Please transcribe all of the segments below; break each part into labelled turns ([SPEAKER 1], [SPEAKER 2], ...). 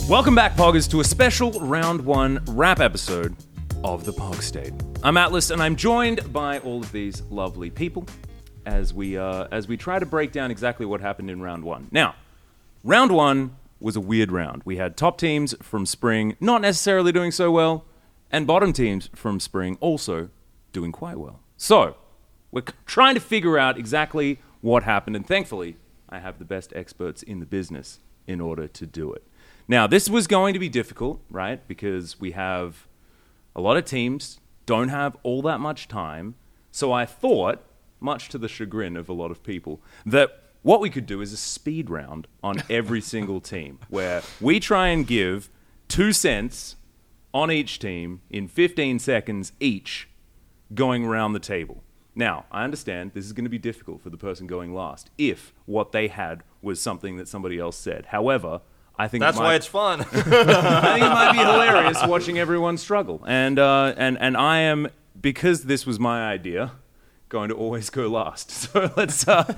[SPEAKER 1] Welcome back, Poggers, to a special Round 1 wrap episode of the Pog State. I'm Atlas, and I'm joined by all of these lovely people as we try to break down exactly what happened in Round 1. Now, Round 1 was a weird round. We had top teams from Spring not necessarily doing so well, and bottom teams from Spring also doing quite well. So, we're trying to figure out exactly what happened, and thankfully, I have the best experts in the business in order to do it. Now, this was going to be difficult, right? Because we have a lot of teams, don't have all that much time. So I thought, much to the chagrin of a lot of people, that what we could do is a speed round on every single team, where we try and give 2 cents on each team in 15 seconds each, going around the table. Now, I understand this is going to be difficult for the person going last if what they had was something that somebody else said. However, I think
[SPEAKER 2] that's why it's fun.
[SPEAKER 1] I think it might be hilarious watching everyone struggle. And I am, because this was my idea, going to always go last. So let's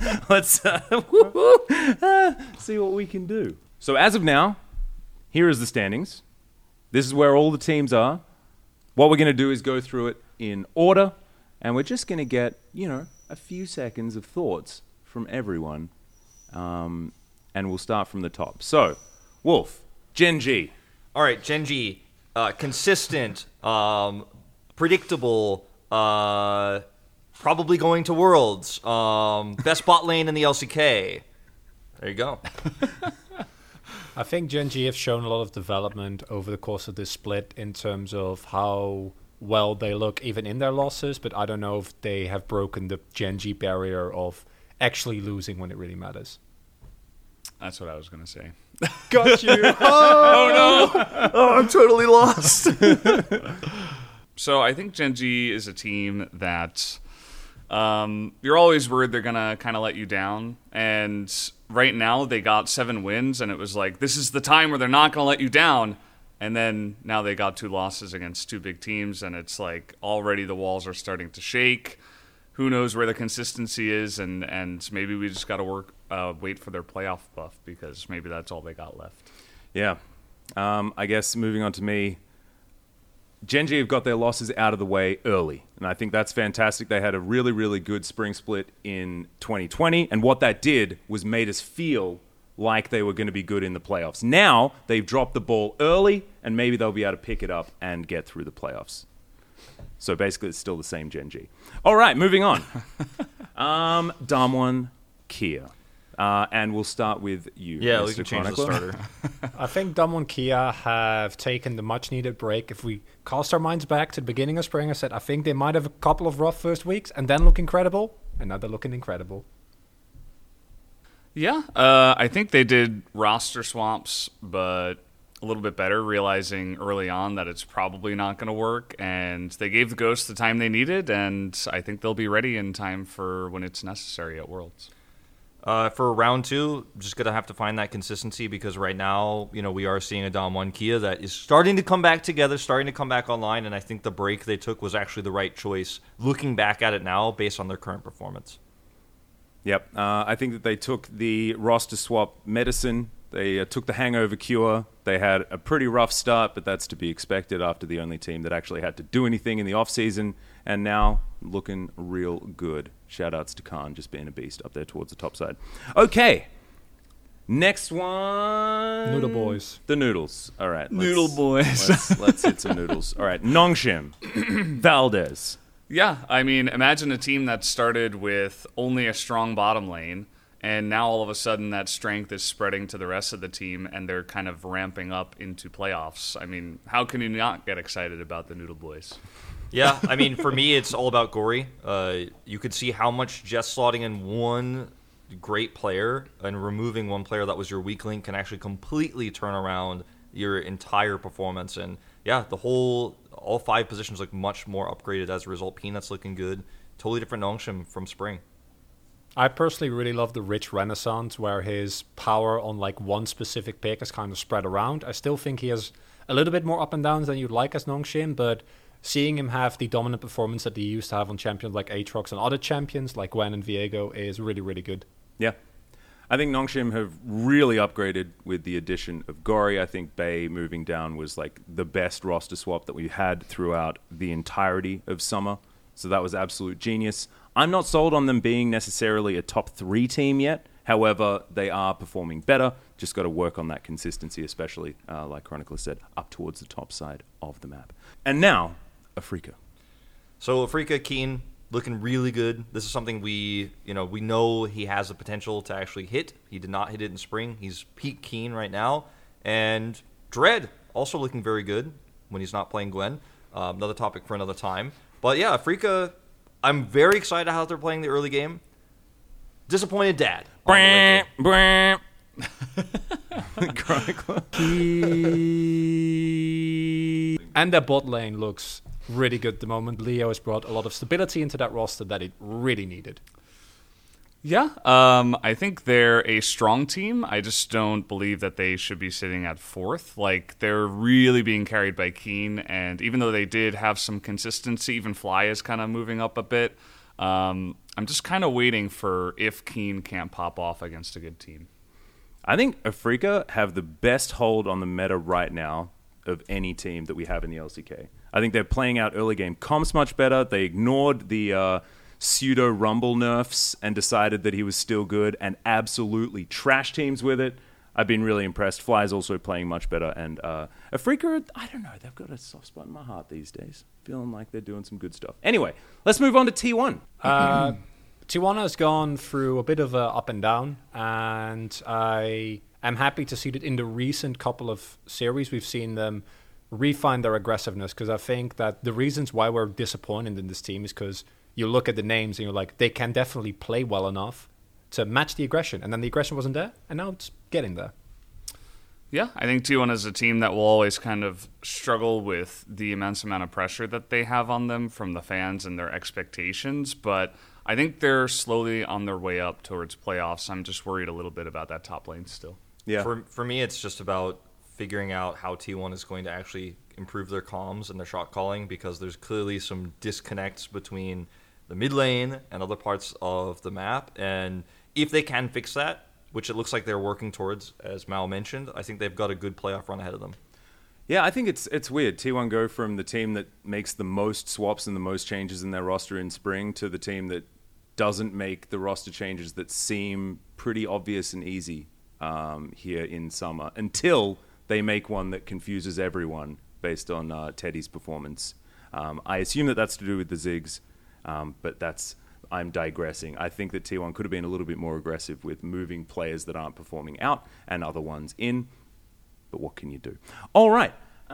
[SPEAKER 1] see what we can do. So as of now, here is the standings. This is where all the teams are. What we're going to do is go through it in order, and we're just going to get, a few seconds of thoughts from everyone, and we'll start from the top. So, Wolf, Gen G.
[SPEAKER 2] All right, Gen G, consistent, predictable, probably going to Worlds, best bot lane in the LCK. There you go.
[SPEAKER 3] I think Gen G have shown a lot of development over the course of this split in terms of how well they look even in their losses, but I don't know if they have broken the Gen G barrier of actually losing when it really matters.
[SPEAKER 4] That's what I was going to say.
[SPEAKER 3] Got you.
[SPEAKER 2] Oh no! Oh, I'm totally lost.
[SPEAKER 4] So I think Gen G is a team that you're always worried they're going to kind of let you down. And right now they got 7 wins, and it was like, this is the time where they're not going to let you down. And then now they got 2 losses against 2 big teams, and it's like already the walls are starting to shake. Who knows where the consistency is, and maybe we just got to wait for their playoff buff, because maybe that's all they got left.
[SPEAKER 1] Yeah. I guess moving on to me, Gen G have got their losses out of the way early, and I think that's fantastic. They had a really, really good spring split in 2020, and what that did was made us feel like they were going to be good in the playoffs. Now, they've dropped the ball early, and maybe they'll be able to pick it up and get through the playoffs. So basically, it's still the same Gen G. All right, moving on. Damwon Kia. And we'll start with you.
[SPEAKER 2] Yeah,
[SPEAKER 1] Mr.
[SPEAKER 2] we can change the
[SPEAKER 1] Chronicler.
[SPEAKER 2] starter.
[SPEAKER 3] I think Damwon Kia have taken the much-needed break. If we cast our minds back to the beginning of spring, I said I think they might have a couple of rough first weeks and then look incredible, and now they're looking incredible.
[SPEAKER 4] Yeah, I think they did roster swamps, but a little bit better, realizing early on that it's probably not going to work, and they gave the Ghosts the time they needed, and I think they'll be ready in time for when it's necessary at Worlds.
[SPEAKER 2] For round 2, just going to have to find that consistency, because right now, we are seeing a Damwon Kia that is starting to come back together, starting to come back online, and I think the break they took was actually the right choice, looking back at it now based on their current performance.
[SPEAKER 1] Yep. I think that they took the roster swap medicine. They took the hangover cure. They had a pretty rough start, but that's to be expected after the only team that actually had to do anything in the offseason, and now looking real good. Shout-outs to Khan, just being a beast up there towards the top side. Okay. Next one.
[SPEAKER 3] Noodle Boys.
[SPEAKER 1] The Noodles. All right.
[SPEAKER 4] Noodle Boys.
[SPEAKER 1] Let's hit some noodles. All right. Nongshim. Valdez.
[SPEAKER 4] Yeah, I mean, imagine a team that started with only a strong bottom lane, and now all of a sudden that strength is spreading to the rest of the team, and they're kind of ramping up into playoffs. I mean, how can you not get excited about the Noodle Boys?
[SPEAKER 2] Yeah, I mean, for me, it's all about Gory. You could see how much just slotting in one great player and removing one player that was your weak link can actually completely turn around your entire performance. And yeah, all 5 positions look much more upgraded as a result. Peanut's looking good. Totally different Nongshim from spring.
[SPEAKER 3] I personally really love the Rich Renaissance, where his power on one specific pick is kind of spread around. I still think he has a little bit more up and downs than you'd like as Nongshim, but seeing him have the dominant performance that he used to have on champions like Aatrox and other champions like Gwen and Viego is really, really good.
[SPEAKER 1] Yeah. I think Nongshim have really upgraded with the addition of Gori. I think Bay moving down was like the best roster swap that we had throughout the entirety of summer. So that was absolute genius. I'm not sold on them being necessarily a top 3 team yet. However, they are performing better. Just got to work on that consistency, especially, like Chronicler said, up towards the top side of the map. And now, Afreeca.
[SPEAKER 2] So Afreeca, Keen, looking really good. This is something we know he has the potential to actually hit. He did not hit it in spring. He's peak Keen right now. And Dread, also looking very good when he's not playing Gwen. Another topic for another time. But yeah, Afreeca, I'm very excited how they're playing the early game. Disappointed dad.
[SPEAKER 1] Chronicler.
[SPEAKER 3] And their bot lane looks really good at the moment. Leo has brought a lot of stability into that roster that it really needed.
[SPEAKER 4] Yeah, I think they're a strong team. I just don't believe that they should be sitting at 4th. Like, they're really being carried by Keen, and even though they did have some consistency, even Fly is kind of moving up a bit. I'm just kind of waiting for if Keen can't pop off against a good team.
[SPEAKER 1] I think Afreeca have the best hold on the meta right now of any team that we have in the LCK. I think they're playing out early game comps much better. They ignored the pseudo Rumble nerfs and decided that he was still good and absolutely trash teams with it. I've been really impressed. Fly's also playing much better. And Afreeca, I don't know, they've got a soft spot in my heart these days. Feeling like they're doing some good stuff. Anyway, let's move on to T1.
[SPEAKER 3] T1 has gone through a bit of a up and down, and I am happy to see that in the recent couple of series we've seen them refine their aggressiveness, because I think that the reasons why we're disappointed in this team is because you look at the names and you're like, they can definitely play well enough to match the aggression, and then the aggression wasn't there, and now it's getting there.
[SPEAKER 4] Yeah, I think T1 is a team that will always kind of struggle with the immense amount of pressure that they have on them from the fans and their expectations, but I think they're slowly on their way up towards playoffs. I'm just worried a little bit about that top lane still.
[SPEAKER 1] Yeah.
[SPEAKER 2] For me, it's just about figuring out how T1 is going to actually improve their comms and their shot calling, because there's clearly some disconnects between the mid lane and other parts of the map. And if they can fix that, which it looks like they're working towards, as Mal mentioned, I think they've got a good playoff run ahead of them.
[SPEAKER 1] Yeah, I think it's weird. T1 go from the team that makes the most swaps and the most changes in their roster in spring to the team that doesn't make the roster changes that seem pretty obvious and easy here in summer, until they make one that confuses everyone based on Teddy's performance. I assume that that's to do with the Ziggs, but I'm digressing. I think that T1 could have been a little bit more aggressive with moving players that aren't performing out and other ones in. But what can you do? All right.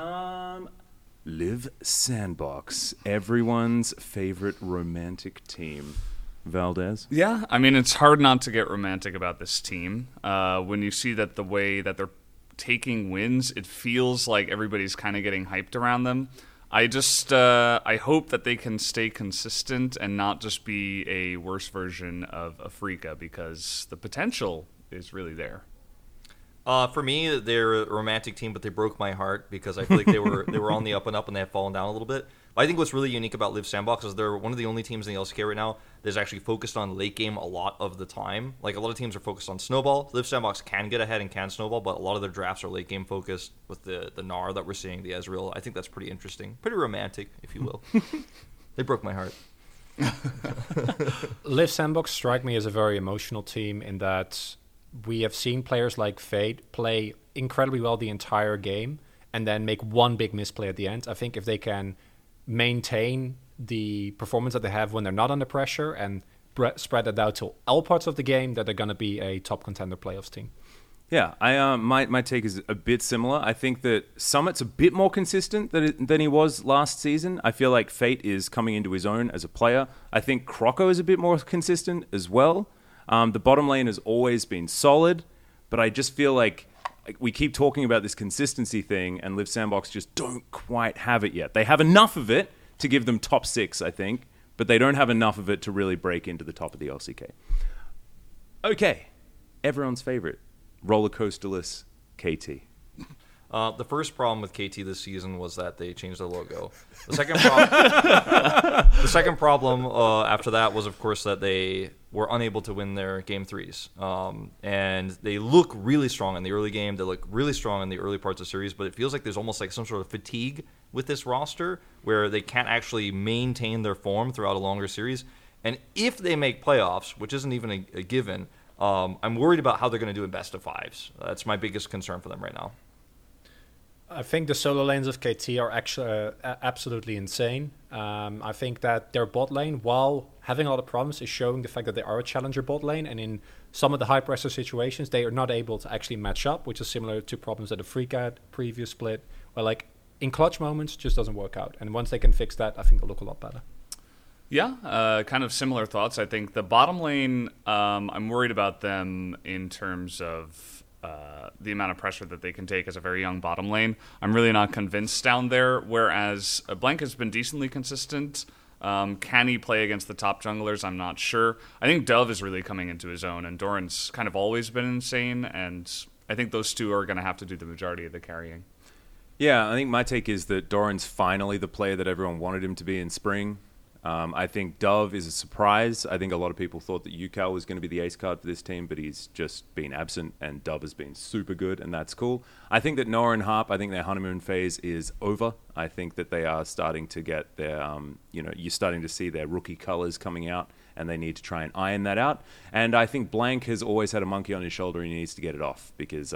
[SPEAKER 1] Live Sandbox, everyone's favorite romantic team. Valdez?
[SPEAKER 4] Yeah, I mean, it's hard not to get romantic about this team. When you see that the way that they're taking wins, it feels like everybody's kind of getting hyped around them. I just I hope that they can stay consistent and not just be a worse version of Afreeca, because the potential is really there.
[SPEAKER 2] For me, they're a romantic team, but they broke my heart because I feel like they were on the up and up and they have fallen down a little bit. But I think what's really unique about Live Sandbox is they're one of the only teams in the LCK right now that's actually focused on late game a lot of the time. Like, a lot of teams are focused on snowball. Live Sandbox can get ahead and can snowball, but a lot of their drafts are late game focused with the Gnar that we're seeing, the Ezreal. I think that's pretty interesting. Pretty romantic, if you will. They broke my heart.
[SPEAKER 3] Live Sandbox strike me as a very emotional team in that we have seen players like Fade play incredibly well the entire game and then make one big misplay at the end. I think if they can maintain the performance that they have when they're not under pressure and spread that out to all parts of the game, that they're going to be a top contender playoffs team.
[SPEAKER 1] Yeah, my take is a bit similar. I think that Summit's a bit more consistent than he was last season. I feel like Fate is coming into his own as a player. I think Croco is a bit more consistent as well. The bottom lane has always been solid, but I just feel like we keep talking about this consistency thing, and Live Sandbox just don't quite have it yet. They have enough of it to give them top 6, I think, but they don't have enough of it to really break into the top of the LCK. Okay, everyone's favorite, rollercoasterless KT.
[SPEAKER 2] The first problem with KT this season was that they changed their logo. The second problem after that was, of course, that they were unable to win their game threes. And they look really strong in the early game. They look really strong in the early parts of the series, but it feels like there's almost like some sort of fatigue with this roster where they can't actually maintain their form throughout a longer series. And if they make playoffs, which isn't even a given, I'm worried about how they're going to do in best of fives. That's my biggest concern for them right now.
[SPEAKER 3] I think the solo lanes of KT are actually absolutely insane. I think that their bot lane, while having a lot of problems, is showing the fact that they are a challenger bot lane. And in some of the high pressure situations, they are not able to actually match up, which is similar to problems that the Freak had previous split, where like in clutch moments just doesn't work out. And once they can fix that, I think they'll look a lot better.
[SPEAKER 4] Yeah, kind of similar thoughts. I think the bottom lane, I'm worried about them in terms of the amount of pressure that they can take as a very young bottom lane. I'm really not convinced down there, whereas Blank has been decently consistent. Can he play against the top junglers? I'm not sure. I think Dove is really coming into his own, and Doran's kind of always been insane, and I think those two are going to have to do the majority of the carrying.
[SPEAKER 1] Yeah, I think my take is that Doran's finally the player that everyone wanted him to be in spring. I think Dove is a surprise. I think a lot of people thought that Yukao was going to be the ace card for this team, but he's just been absent, and Dove has been super good, and that's cool. I think that Noah and Harp, I think their honeymoon phase is over. I think that they are starting to get their, you're starting to see their rookie colors coming out, and they need to try and iron that out. And I think Blank has always had a monkey on his shoulder, and he needs to get it off because,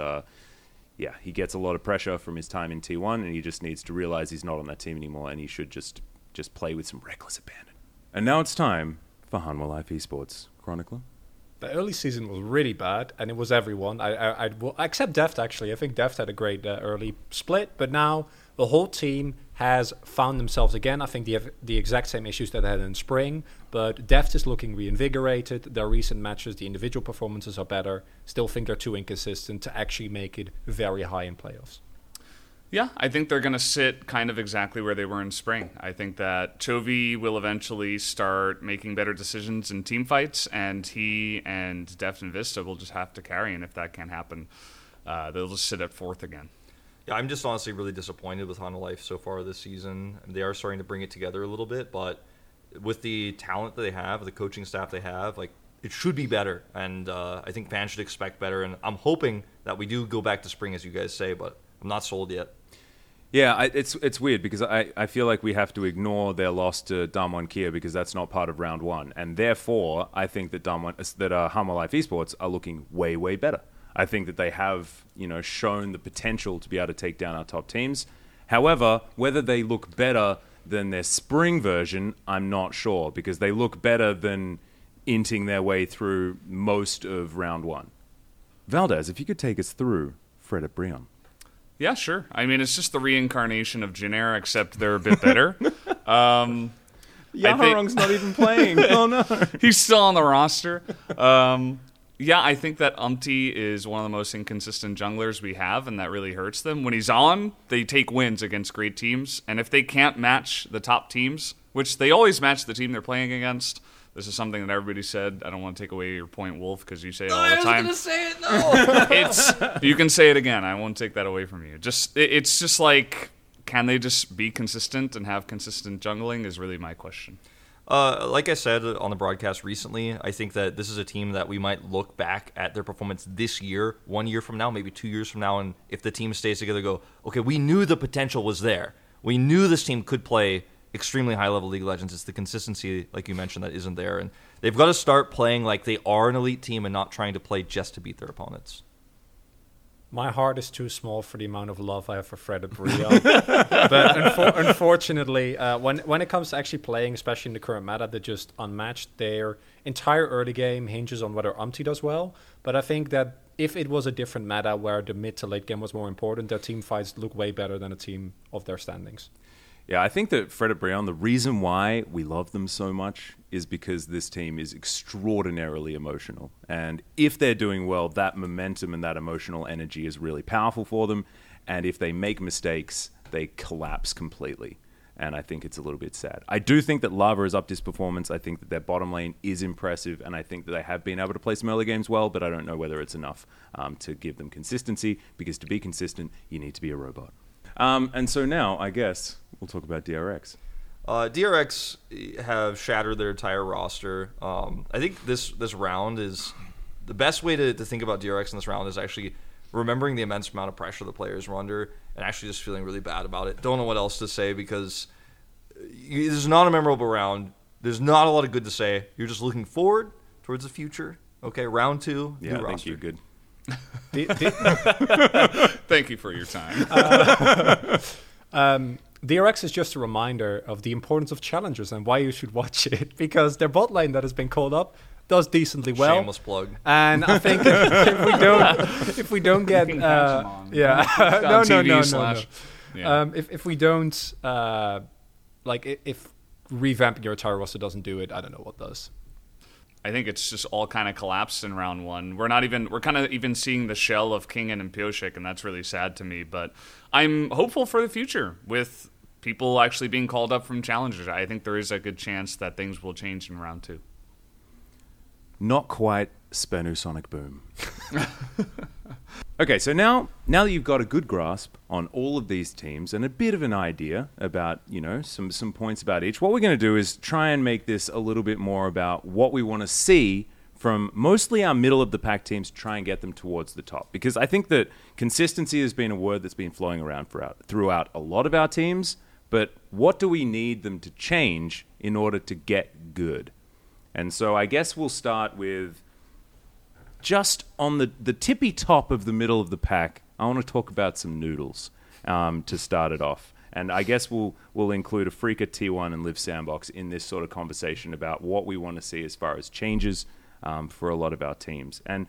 [SPEAKER 1] he gets a lot of pressure from his time in T1, and he just needs to realize he's not on that team anymore, and he should just play with some reckless abandon. And now it's time for Hanwha Life Esports. Chronicler?
[SPEAKER 3] The early season was really bad, and it was everyone. I except Deft, actually. I think Deft had a great early split, but now the whole team has found themselves again. I think they have the exact same issues that they had in spring, but Deft is looking reinvigorated. Their recent matches, the individual performances are better. Still think they're too inconsistent to actually make it very high in playoffs.
[SPEAKER 4] Yeah, I think they're going to sit kind of exactly where they were in spring. I think that Chovy will eventually start making better decisions in team fights, and he and Deft and Vista will just have to carry, and if that can't happen, they'll just sit at fourth again.
[SPEAKER 2] Yeah, I'm just honestly really disappointed with Hanwha Life so far this season. They are starting to bring it together a little bit, but with the talent that they have, the coaching staff they have, like, it should be better, and I think fans should expect better, and I'm hoping that we do go back to spring, as you guys say, but I'm not sold yet.
[SPEAKER 1] Yeah, it's weird because I feel like we have to ignore their loss to Damwon Kia because that's not part of round one. And therefore, I think that Hanwha Life Esports are looking way, way better. I think that they have, shown the potential to be able to take down our top teams. However, whether they look better than their spring version, I'm not sure because they look better than inting their way through most of round one. Valdez, if you could take us through Fred at Brion.
[SPEAKER 4] Yeah, sure. I mean, it's just the reincarnation of Jin Air, except they're a bit better.
[SPEAKER 1] Yaharong's not even playing. Oh, no.
[SPEAKER 4] He's still on the roster. I think that Umpty is one of the most inconsistent junglers we have, and that really hurts them. When he's on, they take wins against great teams, and if they can't match the top teams, which they always match the team they're playing against, this is something that everybody said. I don't want to take away your point, Wolf, because you say it all the time.
[SPEAKER 2] I was going to say it, no!
[SPEAKER 4] You can say it again. I won't take that away from you. It's just like, can they just be consistent and have consistent jungling is really my question.
[SPEAKER 2] Like I said on the broadcast recently, I think that this is a team that we might look back at their performance this year, 1 year from now, maybe 2 years from now, and if the team stays together, go, okay, we knew the potential was there. We knew this team could play extremely high-level League of Legends. It's the consistency, like you mentioned, that isn't there. And they've got to start playing like they are an elite team and not trying to play just to beat their opponents.
[SPEAKER 3] My heart is too small for the amount of love I have for Fred at Brion. But unfortunately, when it comes to actually playing, especially in the current meta, they're just unmatched. Their entire early game hinges on whether Umpty does well. But I think that if it was a different meta where the mid to late game was more important, their team fights look way better than a team of their standings.
[SPEAKER 1] Yeah, I think that Fred at Brion, the reason why we love them so much is because this team is extraordinarily emotional. And if they're doing well, that momentum and that emotional energy is really powerful for them. And if they make mistakes, they collapse completely. and I think it's a little bit sad. I do think that Lava is up this performance. I think that their bottom lane is impressive, and I think that they have been able to play some early games well, but I don't know whether it's enough to give them consistency, because to be consistent, you need to be a robot. And so now, I guess, we'll talk about DRX.
[SPEAKER 2] DRX have shattered their entire roster. I think this round is the best way to think about DRX in this round is actually remembering the immense amount of pressure the players were under and actually just feeling really bad about it. Don't know what else to say because this is not a memorable round. There's not a lot of good to say. You're just looking forward towards the future. Okay, round 2.
[SPEAKER 1] Yeah,
[SPEAKER 2] new
[SPEAKER 1] I think
[SPEAKER 2] roster.
[SPEAKER 1] you're good.
[SPEAKER 4] Thank you for your time.
[SPEAKER 3] DRX is just a reminder of the importance of challengers and why you should watch it, because their bot lane that has been called up does decently well.
[SPEAKER 2] Shameless plug.
[SPEAKER 3] And I think if we don't get
[SPEAKER 4] You can catch 'em on.
[SPEAKER 3] yeah
[SPEAKER 4] On TV
[SPEAKER 3] no.
[SPEAKER 4] Yeah.
[SPEAKER 3] If we don't if revamping your entire roster doesn't do it, I don't know what does.
[SPEAKER 4] I think it's just all kind of collapsed in round 1. We're kind of even seeing the shell of Kingen and Pioshik, and that's really sad to me. But I'm hopeful for the future with people actually being called up from challengers. I think there is a good chance that things will change in round 2.
[SPEAKER 1] Not quite Sonic Boom. Okay, so now that you've got a good grasp on all of these teams and a bit of an idea about, some points about each, what we're going to do is try and make this a little bit more about what we want to see from mostly our middle of the pack teams to try and get them towards the top. Because I think that consistency has been a word that's been flowing around throughout a lot of our teams, but what do we need them to change in order to get good? And so I guess we'll start with just on the tippy top of the middle of the pack. I want to talk about some noodles to start it off. And I guess we'll include Afreeca, T1, and Live Sandbox in this sort of conversation about what we want to see as far as changes for a lot of our teams. And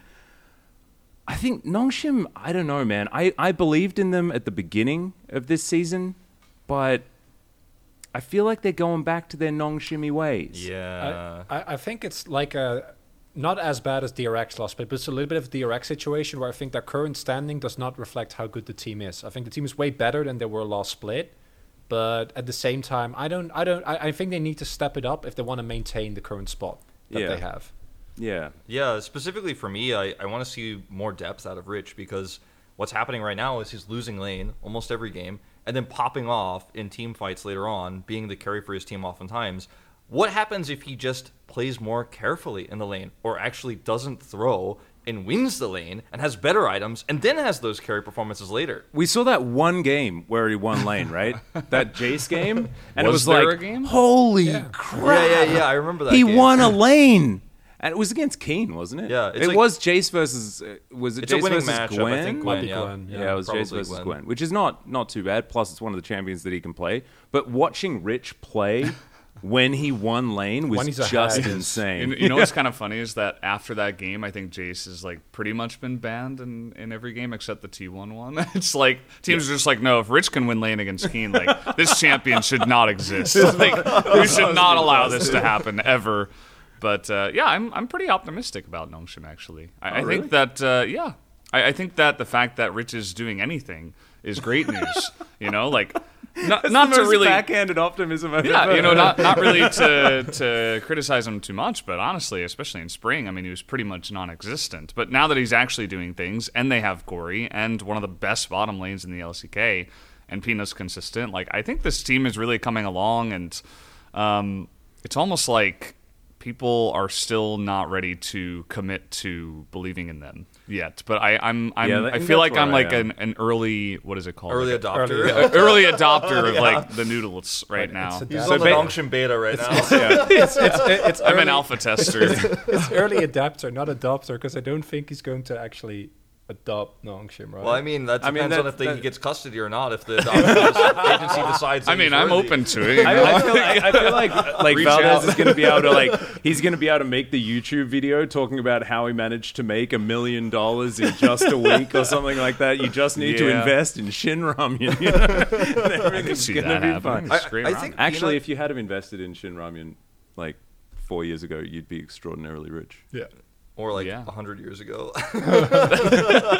[SPEAKER 1] I think Nongshim, I don't know, man. I believed in them at the beginning of this season, but I feel like they're going back to their Nongshimmy ways.
[SPEAKER 2] Yeah.
[SPEAKER 3] I think it's like not as bad as DRX last split, but it's a little bit of a DRX situation where I think their current standing does not reflect how good the team is. I think the team is way better than they were last split, but at the same time, I think they need to step it up if they want to maintain the current spot that they have.
[SPEAKER 1] Yeah.
[SPEAKER 2] Yeah, specifically for me, I want to see more depth out of Rich because what's happening right now is he's losing lane almost every game and then popping off in team fights later on, being the carry for his team oftentimes. What happens if he just plays more carefully in the lane or actually doesn't throw and wins the lane and has better items and then has those carry performances later?
[SPEAKER 1] We saw that one game where he won lane, right? That Jace game. And
[SPEAKER 4] Was
[SPEAKER 1] it was
[SPEAKER 4] there
[SPEAKER 1] like,
[SPEAKER 4] a game?
[SPEAKER 1] holy crap.
[SPEAKER 2] Yeah, I remember that
[SPEAKER 1] He
[SPEAKER 2] game.
[SPEAKER 1] won a lane. And it was against Keen, wasn't it?
[SPEAKER 2] Yeah, it's
[SPEAKER 1] It
[SPEAKER 2] like-
[SPEAKER 1] was Jace versus... was it
[SPEAKER 2] It's a
[SPEAKER 1] Jace
[SPEAKER 2] winning
[SPEAKER 1] versus
[SPEAKER 2] matchup,
[SPEAKER 1] Gwen?
[SPEAKER 2] I think
[SPEAKER 3] Might
[SPEAKER 2] Gwen,
[SPEAKER 3] be
[SPEAKER 2] yeah.
[SPEAKER 3] Gwen,
[SPEAKER 1] Yeah, it was
[SPEAKER 2] Probably
[SPEAKER 1] Jace versus
[SPEAKER 2] Gwen.
[SPEAKER 1] Gwen, which is not too bad. Plus, it's one of the champions that he can play. But watching Rich play when he won lane was
[SPEAKER 3] When he's
[SPEAKER 1] just
[SPEAKER 3] ahead.
[SPEAKER 1] insane.
[SPEAKER 4] You know what's kind of funny is that after that game, I think Jace has pretty much been banned in every game except the T1 one. It's like teams are just like, no, if Rich can win lane against Keen, this champion should not exist. We should not allow this to happen ever. But I'm pretty optimistic about Nongshim actually. I think that I think that the fact that Rich is doing anything is great news. Not to really
[SPEAKER 1] backhanded optimism I've
[SPEAKER 4] yeah,
[SPEAKER 1] ever heard.
[SPEAKER 4] not really to criticize him too much, but honestly, especially in spring, I mean, he was pretty much non-existent. But now that he's actually doing things, and they have Gory, and one of the best bottom lanes in the LCK, and Pina's consistent, I think this team is really coming along, and it's almost like people are still not ready to commit to believing in them yet. But I feel like I'm an early, what is it called?
[SPEAKER 2] Early adopter.
[SPEAKER 4] Early adopter of the noodles right now.
[SPEAKER 3] It's
[SPEAKER 2] He's
[SPEAKER 3] So
[SPEAKER 2] on the
[SPEAKER 3] ba-
[SPEAKER 2] Nongshim beta right now.
[SPEAKER 3] it's
[SPEAKER 4] I'm
[SPEAKER 3] early,
[SPEAKER 4] an alpha tester.
[SPEAKER 3] It's early adapter, not adopter, because I don't think he's going to actually adopt Nongshim, right?
[SPEAKER 2] Well, I mean, that depends
[SPEAKER 1] that-
[SPEAKER 2] on if
[SPEAKER 1] that-
[SPEAKER 2] he gets custody or not. If the agency decides.
[SPEAKER 4] I
[SPEAKER 2] that
[SPEAKER 4] mean,
[SPEAKER 2] he's
[SPEAKER 4] I'm
[SPEAKER 2] worthy.
[SPEAKER 4] open to it.
[SPEAKER 1] I feel like
[SPEAKER 4] Reach
[SPEAKER 1] Valdez
[SPEAKER 4] out.
[SPEAKER 1] is going to be able to he's going to be able to make the YouTube video talking about how he managed to make $1 million in just a week or something like that. You just need to
[SPEAKER 4] Yeah.
[SPEAKER 1] invest in Shin Ramyun.
[SPEAKER 4] I could see
[SPEAKER 1] gonna
[SPEAKER 4] that
[SPEAKER 1] be
[SPEAKER 4] happening.
[SPEAKER 1] fun.
[SPEAKER 4] It's great
[SPEAKER 2] I
[SPEAKER 4] round.
[SPEAKER 2] think
[SPEAKER 1] Actually,
[SPEAKER 2] Peanut-
[SPEAKER 1] if you had have invested in Shin Ramyun 4 years ago, you'd be extraordinarily rich.
[SPEAKER 3] yeah.
[SPEAKER 2] or
[SPEAKER 4] Yeah.
[SPEAKER 2] 100 years ago.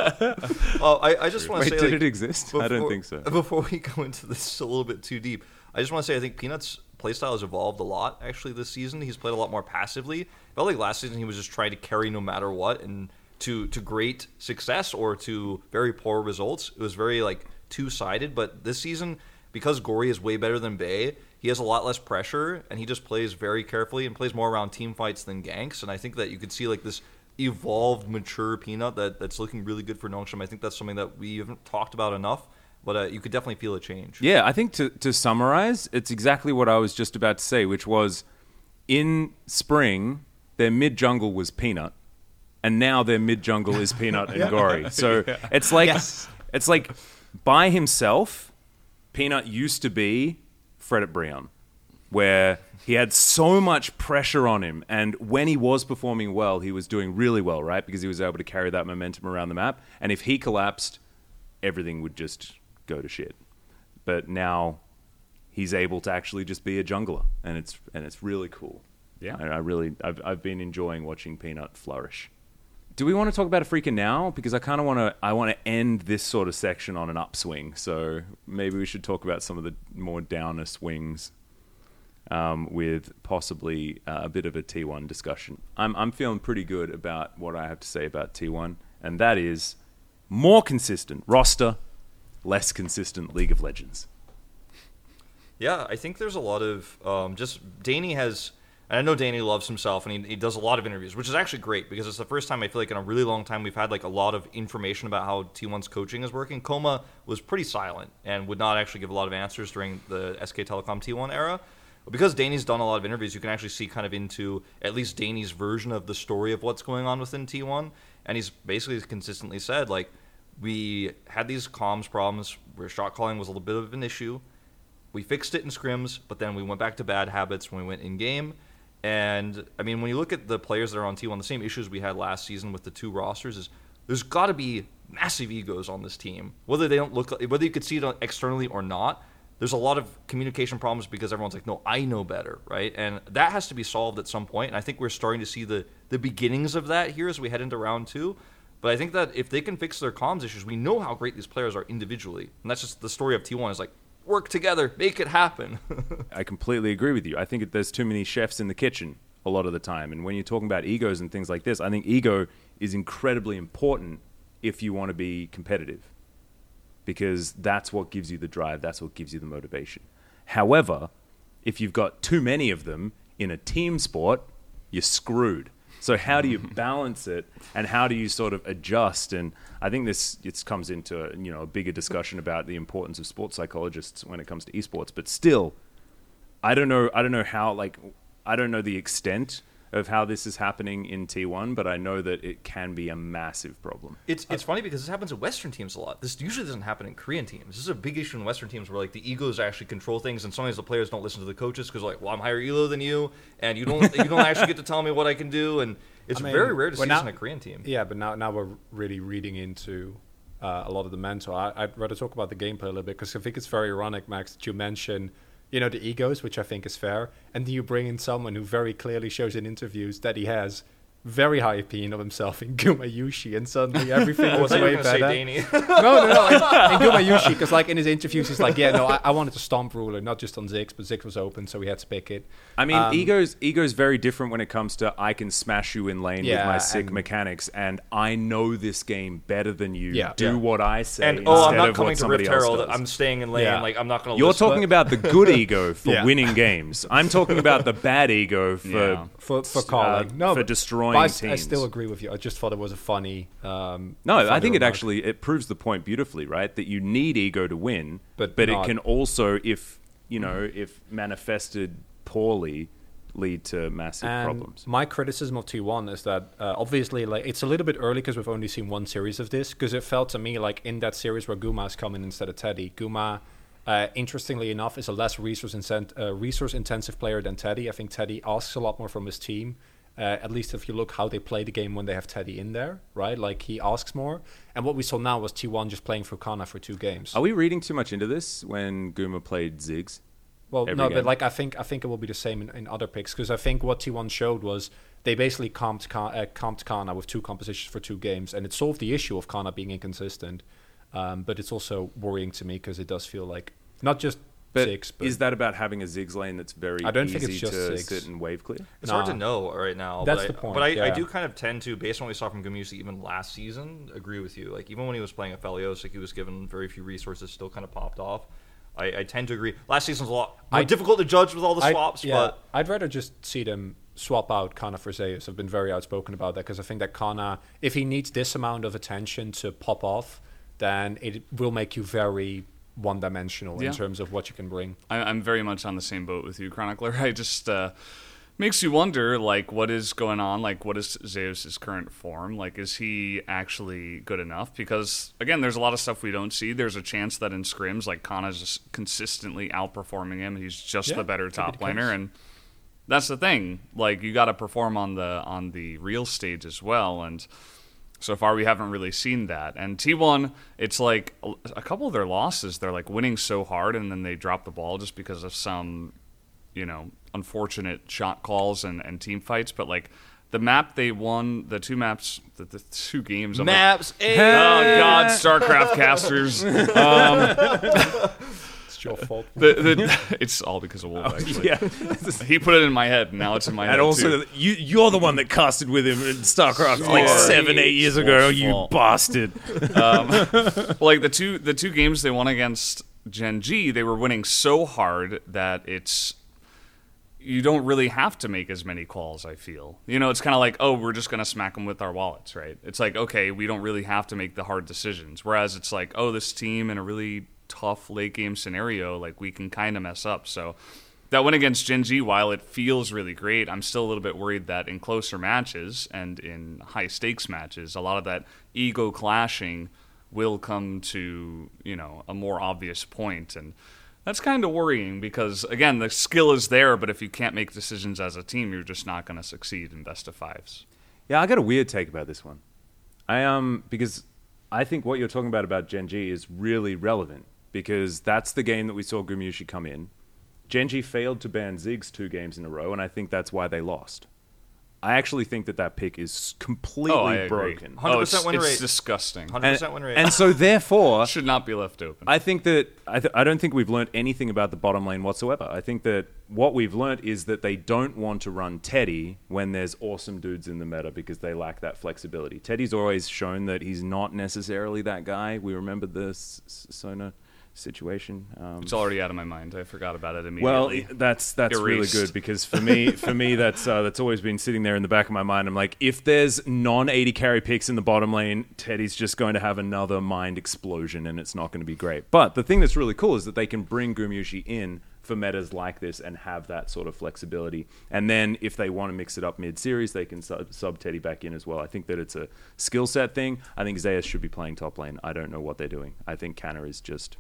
[SPEAKER 2] Well, I just want to
[SPEAKER 1] Wait,
[SPEAKER 2] say,
[SPEAKER 1] did it exist? I don't think so.
[SPEAKER 2] Before we go into this a little bit too deep, I just want to say I think Peanut's playstyle has evolved a lot actually this season. He's played a lot more passively. Felt like last season he was just trying to carry no matter what, and to great success or to very poor results. It was very like two-sided. But this season, because Gory is way better than Bay, he has a lot less pressure, and he just plays very carefully and plays more around team fights than ganks. And I think that you could see like this evolved, mature Peanut that's looking really good for Nongshim. I think that's something that we haven't talked about enough, but you could definitely feel a change.
[SPEAKER 1] Yeah, I think to summarize, it's exactly what I was just about to say, which was in spring, their mid-jungle was Peanut, and now their mid-jungle is Peanut and Gory. So it's like it's like by himself, Peanut used to be Fred at Brion, where he had so much pressure on him, and when he was performing well, he was doing really well, right? Because he was able to carry that momentum around the map, and if he collapsed, everything would just go to shit. But now he's able to actually just be a jungler, and it's really cool.
[SPEAKER 3] Yeah,
[SPEAKER 1] I've been enjoying watching Peanut flourish. Do we want to talk about Afrika now? Because I want to end this sort of section on an upswing. So maybe we should talk about some of the more downer swings, with possibly a bit of a T1 discussion. I'm feeling pretty good about what I have to say about T1, and that is more consistent roster, less consistent League of Legends.
[SPEAKER 2] Yeah, I think there's a lot of just Danny has. And I know Danny loves himself, and he does a lot of interviews, which is actually great because it's the first time I feel like in a really long time we've had like a lot of information about how T1's coaching is working. Koma was pretty silent and would not actually give a lot of answers during the SK Telecom T1 era. But because Danny's done a lot of interviews, you can actually see kind of into at least Danny's version of the story of what's going on within T1. And he's basically consistently said, like, we had these comms problems where shot calling was a little bit of an issue. We fixed it in scrims, but then we went back to bad habits when we went in-game. And, I mean, when you look at the players that are on T1, the same issues we had last season with the two rosters is there's got to be massive egos on this team. Whether you could see it externally or not, there's a lot of communication problems because everyone's like, no, I know better, right? And that has to be solved at some point. And I think we're starting to see the beginnings of that here as we head into round 2. But I think that if they can fix their comms issues, we know how great these players are individually. And that's just the story of T1 is like, work together, make it happen.
[SPEAKER 1] I completely agree with you. I think there's too many chefs in the kitchen a lot of the time. And when you're talking about egos and things like this, I think ego is incredibly important if you want to be competitive, because that's what gives you the drive. That's what gives you the motivation. However, if you've got too many of them in a team sport, you're screwed. So how do you balance it, and how do you sort of adjust? And I think it comes into a bigger discussion about the importance of sports psychologists when it comes to esports. But still, I don't know how, like, I don't know the extent of how this is happening in T1, but I know that it can be a massive problem.
[SPEAKER 2] It's funny because this happens in Western teams a lot. This usually doesn't happen in Korean teams. This is a big issue in Western teams where like the egos actually control things, and sometimes the players don't listen to the coaches because like, well, I'm higher elo than you, and you don't actually get to tell me what I can do, and it's very rare to see this in a Korean team.
[SPEAKER 3] Yeah, but now we're really reading into a lot of the mental. I'd rather talk about the gameplay a little bit because I think it's very ironic, Max, that you mention the egos, which I think is fair, and then you bring in someone who very clearly shows in interviews that he has very high opinion of himself in Gumayusi, and suddenly everything was way better. No, in Gumayusi, because like in his interviews, he's like, I wanted to stomp Ruler, not just on Ziggs, but Ziggs was open, so we had to pick it.
[SPEAKER 1] I mean, ego's very different when it comes to I can smash you in lane with my sick mechanics, and I know this game better than you. Yeah. Do what I say. And
[SPEAKER 2] I'm not coming to Rift Herald. I'm staying in lane. Yeah. Like I'm not going to.
[SPEAKER 1] You're talking about the good ego for winning games. I'm talking about the bad ego for
[SPEAKER 3] calling,
[SPEAKER 1] for destroying.
[SPEAKER 3] I still agree with you. I just thought it was a funny.
[SPEAKER 1] I think it proves the point beautifully, right? That you need ego to win, but it can also, if manifested poorly, lead to massive problems.
[SPEAKER 3] My criticism of T1 is that obviously, like, it's a little bit early because we've only seen one series of this. Because it felt to me like in that series where Guma's coming instead of Teddy, Guma. Interestingly enough, is a less resource-intensive player than Teddy. I think Teddy asks a lot more from his team. At least if you look how they play the game when they have Teddy in there, right? Like, he asks more. And what we saw now was T1 just playing for Kana for 2 games.
[SPEAKER 1] Are we reading too much into this when Guma played Ziggs?
[SPEAKER 3] Well, no, game? But like I think it will be the same in other picks, because I think what T1 showed was they basically comped Kana with 2 compositions for 2 games, and it solved the issue of Kana being inconsistent. But it's also worrying to me because it does feel like not just
[SPEAKER 1] But
[SPEAKER 3] Ziggs.
[SPEAKER 1] is that about having a Ziggs lane that's very
[SPEAKER 3] I don't
[SPEAKER 1] easy
[SPEAKER 3] think it's just
[SPEAKER 1] to
[SPEAKER 3] Ziggs.
[SPEAKER 1] sit and wave clear?
[SPEAKER 2] It's hard to
[SPEAKER 3] Nah.
[SPEAKER 2] know right now.
[SPEAKER 3] That's
[SPEAKER 2] but
[SPEAKER 3] the point,
[SPEAKER 2] But I
[SPEAKER 3] yeah.
[SPEAKER 2] do kind of tend to, based on what we saw from Gamusi even last season, agree with you. Like, even when he was playing at Felios, like, he was given very few resources, still kind of popped off. I tend to agree. Last season's a lot more difficult to judge with all the swaps, but...
[SPEAKER 3] I'd rather just see them swap out Kana for Zeus. I've been very outspoken about that because I think that Kana, if he needs this amount of attention to pop off, then it will make you very one-dimensional in terms of what you can bring.
[SPEAKER 4] I'm very much on the same boat with you, Chronicler. I just makes you wonder, like, what is going on? Like, what is Zeus's current form? Like, is he actually good enough? Because, again, there's a lot of stuff we don't see. There's a chance that in scrims, like, Kana's just consistently outperforming him. He's just the better top laner, and that's the thing. Like, you got to perform on the real stage as well, and so far we haven't really seen that. And T1, it's like a couple of their losses, they're like winning so hard and then they drop the ball just because of some, unfortunate shot calls and team fights. But like the map they won, the two games. I'm
[SPEAKER 2] Maps!
[SPEAKER 4] Like, oh God, StarCraft casters.
[SPEAKER 3] It's your fault.
[SPEAKER 4] It's all because of Wolf, actually.
[SPEAKER 1] Yeah.
[SPEAKER 4] He put it in my head, and now it's in my head,
[SPEAKER 1] And also,
[SPEAKER 4] too.
[SPEAKER 1] you're the one that casted with him in StarCraft like
[SPEAKER 4] Sorry.
[SPEAKER 1] 7-8 years ago,
[SPEAKER 4] Wolf's
[SPEAKER 1] you
[SPEAKER 4] fault.
[SPEAKER 1] bastard.
[SPEAKER 4] Like the two games they won against Gen G, they were winning so hard that you don't really have to make as many calls, I feel. It's kind of like, oh, we're just going to smack them with our wallets, right? It's like, okay, we don't really have to make the hard decisions. Whereas it's like, oh, this team in a really tough late game scenario, like we can kind of mess up. So that win against Gen G, while it feels really great, I'm still a little bit worried that in closer matches and in high stakes matches, a lot of that ego clashing will come to, a more obvious point. And that's kind of worrying because, again, the skill is there, but if you can't make decisions as a team, you're just not going to succeed in best of fives.
[SPEAKER 1] Yeah, I got a weird take about this one. Because I think what you're talking about Gen G is really relevant because that's the game that we saw Gumushi come in. Gen G failed to ban Ziggs 2 games in a row, and I think that's why they lost. I actually think that pick is completely broken.
[SPEAKER 2] 100% win rate.
[SPEAKER 4] It's disgusting.
[SPEAKER 2] 100% win rate.
[SPEAKER 1] And so therefore,
[SPEAKER 4] Should not be left open.
[SPEAKER 1] I think that I don't think we've learned anything about the bottom lane whatsoever. I think that what we've learned is that they don't want to run Teddy when there's awesome dudes in the meta because they lack that flexibility. Teddy's always shown that he's not necessarily that guy. We remember the Sona situation.
[SPEAKER 4] It's already out of my mind. I forgot about it immediately.
[SPEAKER 1] Well, that's really
[SPEAKER 4] Erased.
[SPEAKER 1] good because for me that's always been sitting there in the back of my mind. I'm like, if there's non-AD carry picks in the bottom lane, Teddy's just going to have another mind explosion and it's not going to be great. But the thing that's really cool is that they can bring Gumushi in for metas like this and have that sort of flexibility. And then if they want to mix it up mid-series, they can sub Teddy back in as well. I think that it's a skill set thing. I think Zeus should be playing top lane. I don't know what they're doing. I think Canna is just...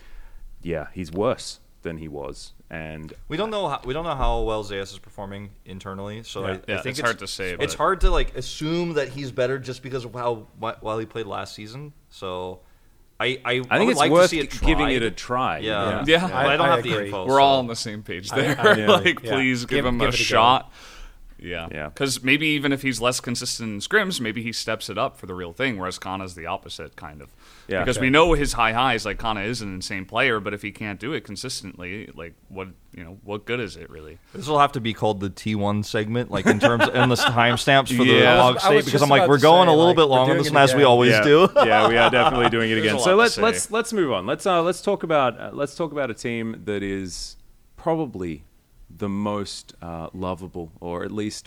[SPEAKER 1] Yeah, he's worse than he was, and
[SPEAKER 2] we don't know how well Zeus is performing internally. So I think
[SPEAKER 4] it's hard to say.
[SPEAKER 2] It's hard to like assume that he's better just because of how well he played last season. So I
[SPEAKER 1] think
[SPEAKER 2] would
[SPEAKER 1] it's
[SPEAKER 2] like
[SPEAKER 1] worth
[SPEAKER 2] to see it
[SPEAKER 1] giving
[SPEAKER 2] tried.
[SPEAKER 1] it a try.
[SPEAKER 4] Yeah.
[SPEAKER 2] But I don't have the
[SPEAKER 3] agree.
[SPEAKER 2] info.
[SPEAKER 4] We're
[SPEAKER 2] so.
[SPEAKER 4] all on the same page there. Please give him
[SPEAKER 3] Give
[SPEAKER 4] a
[SPEAKER 3] it a go.
[SPEAKER 4] shot. Yeah.
[SPEAKER 1] Yeah.
[SPEAKER 4] Because maybe even if he's less consistent in scrims, maybe he steps it up for the real thing, whereas Kana's the opposite, kind of.
[SPEAKER 1] Yeah.
[SPEAKER 4] Because
[SPEAKER 1] Okay.
[SPEAKER 4] we know his high highs, like Kana is an insane player, but if he can't do it consistently, like what good is it really?
[SPEAKER 2] This will have to be called the T1 segment, like in terms of endless timestamps for the
[SPEAKER 4] Yeah.
[SPEAKER 2] log
[SPEAKER 3] I
[SPEAKER 2] state,
[SPEAKER 3] was
[SPEAKER 2] because
[SPEAKER 3] just
[SPEAKER 2] I'm like,
[SPEAKER 3] about
[SPEAKER 2] we're
[SPEAKER 3] to
[SPEAKER 2] going
[SPEAKER 3] say,
[SPEAKER 2] a little
[SPEAKER 3] like,
[SPEAKER 2] bit
[SPEAKER 3] we're
[SPEAKER 2] long on
[SPEAKER 3] doing
[SPEAKER 2] this
[SPEAKER 3] it
[SPEAKER 2] one, as we
[SPEAKER 3] again.
[SPEAKER 2] always do.
[SPEAKER 1] Yeah, we are definitely doing it again.
[SPEAKER 4] There's a
[SPEAKER 1] So
[SPEAKER 4] lot to
[SPEAKER 1] let's move on. Let's talk about a team that is probably the most lovable, or at least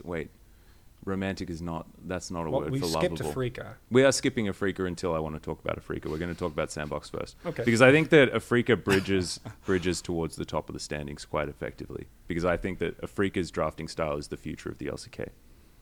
[SPEAKER 1] romantic is not. That's not a
[SPEAKER 3] Well,
[SPEAKER 1] word
[SPEAKER 3] we
[SPEAKER 1] for
[SPEAKER 3] skipped
[SPEAKER 1] lovable.
[SPEAKER 3] Afrika.
[SPEAKER 1] We are skipping Afrika until I want to talk about Afrika. We're going to talk about Sandbox first.
[SPEAKER 3] Okay.
[SPEAKER 1] Because I think that Afrika bridges towards the top of the standings quite effectively. Because I think that Afrika's drafting style is the future of the LCK. I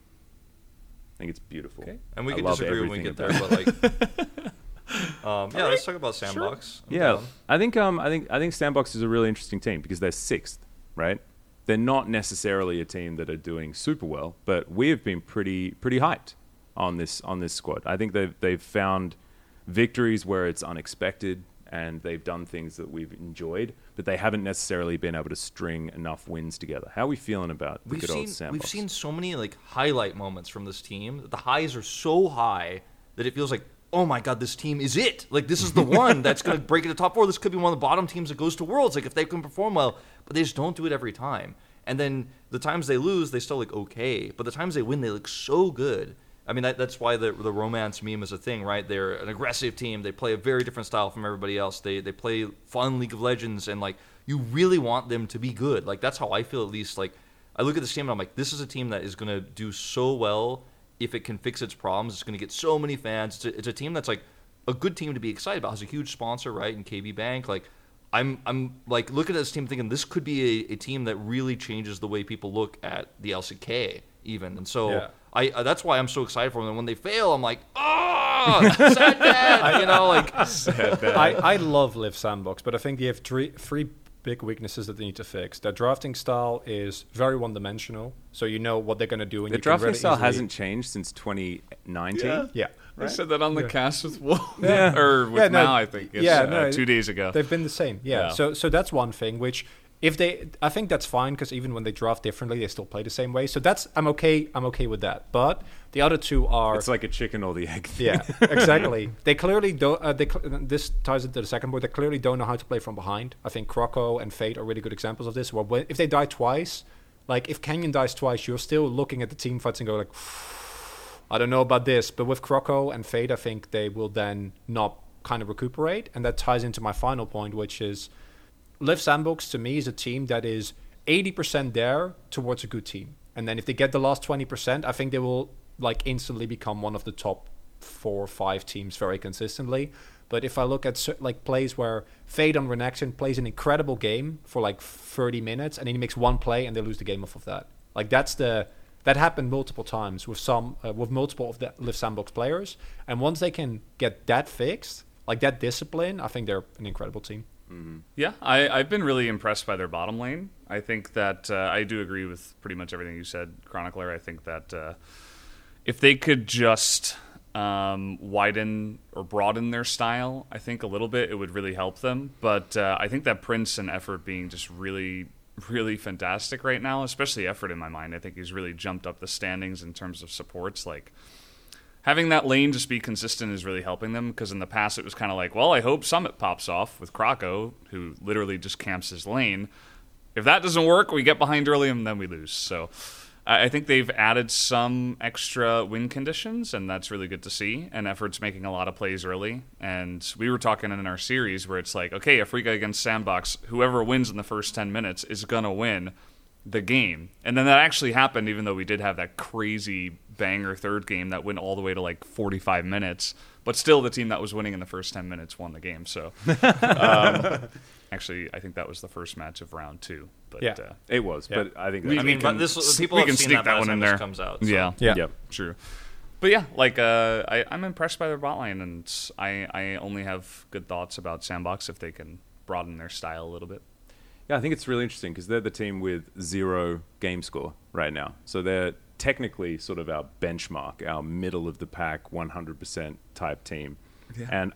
[SPEAKER 1] think it's beautiful.
[SPEAKER 3] Okay.
[SPEAKER 2] And we
[SPEAKER 1] I
[SPEAKER 2] can
[SPEAKER 1] love
[SPEAKER 2] disagree when we
[SPEAKER 1] everything
[SPEAKER 2] get there,
[SPEAKER 1] about
[SPEAKER 2] but like, let's talk about Sandbox. I'm
[SPEAKER 1] Yeah,
[SPEAKER 2] down.
[SPEAKER 1] I think Sandbox is a really interesting team because they're 6th, right? They're not necessarily a team that are doing super well, but we have been pretty hyped on this squad. I think they've found victories where it's unexpected, and they've done things that we've enjoyed, but they haven't necessarily been able to string enough wins together. How are we feeling about the good old Sandbox?
[SPEAKER 2] We've seen so many like highlight moments from this team. The highs are so high that it feels like oh my God, this team is it. Like, this is the one that's going to break into top 4. This could be one of the bottom teams that goes to Worlds, like, if they can perform well. But they just don't do it every time. And then the times they lose, they still look okay. But the times they win, they look so good. I mean, that's why the romance meme is a thing, right? They're an aggressive team. They play a very different style from everybody else. They play fun League of Legends, and, like, you really want them to be good. Like, that's how I feel, at least. Like, I look at this team, and I'm like, this is a team that is going to do so well if it can fix its problems. It's going to get so many fans. It's a team that's, like, a good team to be excited about. It has a huge sponsor, right, in KB Bank. Like, I'm like, looking at this team thinking this could be a team that really changes the way people look at the LCK, even. And so...
[SPEAKER 3] Yeah.
[SPEAKER 2] That's why I'm so excited for them. And when they fail, I'm like, oh, sad dad, you know, like.
[SPEAKER 4] Sad dad.
[SPEAKER 3] I love Live Sandbox, but I think they have three big weaknesses that they need to fix. Their drafting style is very one-dimensional, so you know what they're going to do. And
[SPEAKER 1] The
[SPEAKER 3] you
[SPEAKER 1] drafting
[SPEAKER 3] can
[SPEAKER 1] style
[SPEAKER 3] easily...
[SPEAKER 1] hasn't changed since 2019.
[SPEAKER 3] Yeah.
[SPEAKER 4] I said that on the cast with Wolf.
[SPEAKER 1] Yeah.
[SPEAKER 4] Or with
[SPEAKER 3] Yeah, no,
[SPEAKER 4] Mal, I think. It's,
[SPEAKER 3] yeah, no,
[SPEAKER 4] 2 days ago.
[SPEAKER 3] They've been the same, yeah.
[SPEAKER 4] Yeah.
[SPEAKER 3] So that's one thing, which I think that's fine, because even when they draft differently, they still play the same way. So I'm okay with that. But the other two are...
[SPEAKER 1] It's like a chicken or the egg thing.
[SPEAKER 3] Yeah, exactly. They clearly don't... this ties into the second point. They clearly don't know how to play from behind. I think Croco and Fate are really good examples of this. Well, if they die twice, like if Canyon dies twice, you're still looking at the team fights and go like, I don't know about this. But with Croco and Fate, I think they will then not kind of recuperate. And that ties into my final point, which is... Live Sandbox, to me, is a team that is 80% there towards a good team. And then if they get the last 20%, I think they will like instantly become one of the top 4 or 5 teams very consistently. But if I look at like plays where Fade on Renexion plays an incredible game for like 30 minutes, and then he makes one play and they lose the game off of that. Like that happened multiple times with multiple of the Live Sandbox players. And once they can get that fixed, like that discipline, I think they're an incredible team.
[SPEAKER 4] Yeah, I've been really impressed by their bottom lane. I think that I do agree with pretty much everything you said, Chronicler. I think that if they could just widen or broaden their style, I think a little bit, it would really help them. But I think that Prince and Effort being just really, really fantastic right now, especially Effort in my mind. I think he's really jumped up the standings in terms of supports. Like, having that lane just be consistent is really helping them, because in the past it was kind of like, well, I hope Summit pops off with Croco, who literally just camps his lane. If that doesn't work, we get behind early and then we lose. So I think they've added some extra win conditions, and that's really good to see. And Effort's making a lot of plays early. And we were talking in our series where it's like, okay, Afrika against Sandbox, whoever wins in the first 10 minutes is going to win the game. And then that actually happened, even though we did have that crazy banger third game that went all the way to like 45 minutes. But still, the team that was winning in the first 10 minutes won the game. So actually, I think that was the first match of round 2. But
[SPEAKER 3] Yeah.
[SPEAKER 1] It was,
[SPEAKER 3] Yeah.
[SPEAKER 1] but I think
[SPEAKER 2] I mean,
[SPEAKER 4] can-
[SPEAKER 2] but this people
[SPEAKER 4] we
[SPEAKER 2] have
[SPEAKER 4] can
[SPEAKER 2] seen
[SPEAKER 4] sneak
[SPEAKER 2] that,
[SPEAKER 4] that
[SPEAKER 2] by the
[SPEAKER 4] one
[SPEAKER 2] time
[SPEAKER 4] in
[SPEAKER 2] this
[SPEAKER 4] there.
[SPEAKER 2] comes out. So.
[SPEAKER 4] Yeah.
[SPEAKER 3] Yeah.
[SPEAKER 1] Yep.
[SPEAKER 4] True. But yeah, like I'm impressed by their bot line, and I only have good thoughts about Sandbox if they can broaden their style a little bit.
[SPEAKER 1] Yeah, I think it's really interesting because they're the team with 0 game score right now. So they're technically sort of our benchmark, our middle of the pack, 100% type team. Yeah. And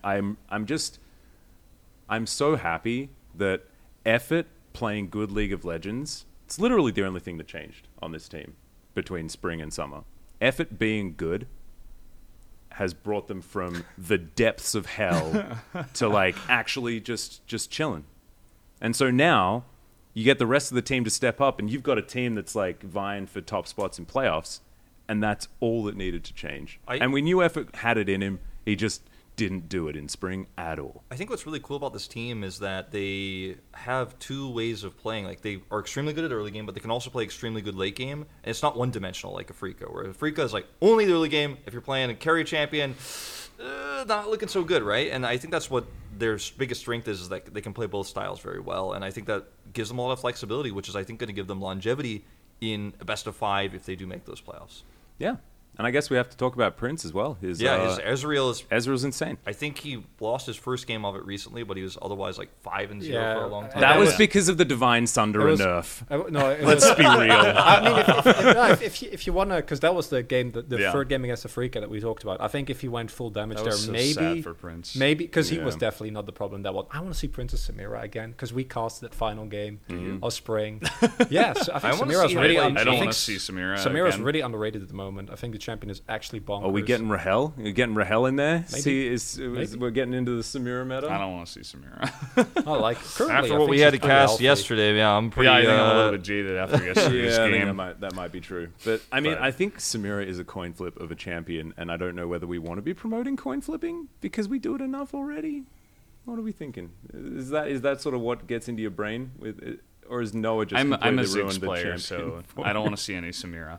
[SPEAKER 1] I'm so happy that Effort playing good League of Legends, it's literally the only thing that changed on this team between spring and summer. Effort being good has brought them from the depths of hell to like actually just chilling. And so now you get the rest of the team to step up, and you've got a team that's like vying for top spots in playoffs, and that's all that needed to change. And we knew Effort had it in him. He just didn't do it in spring at all.
[SPEAKER 2] I think what's really cool about this team is that they have 2 ways of playing. Like, they are extremely good at early game, but they can also play extremely good late game. And it's not one-dimensional like Afrika, where Afrika is like only the early game. If you're playing a carry champion, not looking so good, right? And I think that's what their biggest strength is that they can play both styles very well. And I think that gives them a lot of flexibility, which is, I think, going to give them longevity in a best of 5 if they do make those playoffs.
[SPEAKER 1] Yeah. And I guess we have to talk about Prince as well.
[SPEAKER 2] His Ezreal is...
[SPEAKER 1] Ezreal's insane.
[SPEAKER 2] I think he lost his first game of it recently, but he was otherwise like 5-0
[SPEAKER 3] Yeah,
[SPEAKER 2] for a long time.
[SPEAKER 1] That was because of the Divine Sunder and Nerf.
[SPEAKER 3] Let's
[SPEAKER 1] be real.
[SPEAKER 3] I mean, if you want to, because that was the game, the third game against Afrika that we talked about. I think if he went full damage
[SPEAKER 4] That was
[SPEAKER 3] there,
[SPEAKER 4] so
[SPEAKER 3] maybe
[SPEAKER 4] sad for Prince.
[SPEAKER 3] maybe because he
[SPEAKER 1] Yeah.
[SPEAKER 3] was definitely not the problem. That one, I want to see Princess Samira again because we cast that final game of spring. Yes, I think
[SPEAKER 2] I wanna
[SPEAKER 3] Samira's
[SPEAKER 2] see her
[SPEAKER 3] really.
[SPEAKER 2] play.
[SPEAKER 4] I don't
[SPEAKER 3] think
[SPEAKER 4] want to see Samira.
[SPEAKER 3] Samira's
[SPEAKER 4] again.
[SPEAKER 3] really underrated at the moment. I think that champion is actually bonkers.
[SPEAKER 1] Are we getting Rahel? You're getting Rahel in there?
[SPEAKER 3] Maybe.
[SPEAKER 1] We're getting into the Samira meta?
[SPEAKER 4] I don't want to see Samira.
[SPEAKER 3] I like currently,
[SPEAKER 2] After
[SPEAKER 3] I
[SPEAKER 2] what
[SPEAKER 3] think
[SPEAKER 2] we had to
[SPEAKER 3] she's pretty
[SPEAKER 2] cast
[SPEAKER 3] healthy.
[SPEAKER 2] yesterday, yeah, I'm pretty.
[SPEAKER 4] Yeah, I think I'm a little bit jaded after yesterday's
[SPEAKER 1] Yeah, I think
[SPEAKER 4] game.
[SPEAKER 1] that might be true. But I mean,
[SPEAKER 4] But-
[SPEAKER 1] I think Samira is a coin flip of a champion, and I don't know whether we want to be promoting coin flipping because we do it enough already. What are we thinking? Is that sort of what gets into your brain with it? Or is Noah just
[SPEAKER 4] I'm
[SPEAKER 1] completely
[SPEAKER 4] a Ziggs
[SPEAKER 1] ruined the
[SPEAKER 4] player,
[SPEAKER 1] champion
[SPEAKER 4] so
[SPEAKER 1] for
[SPEAKER 4] I don't want to see any Samira.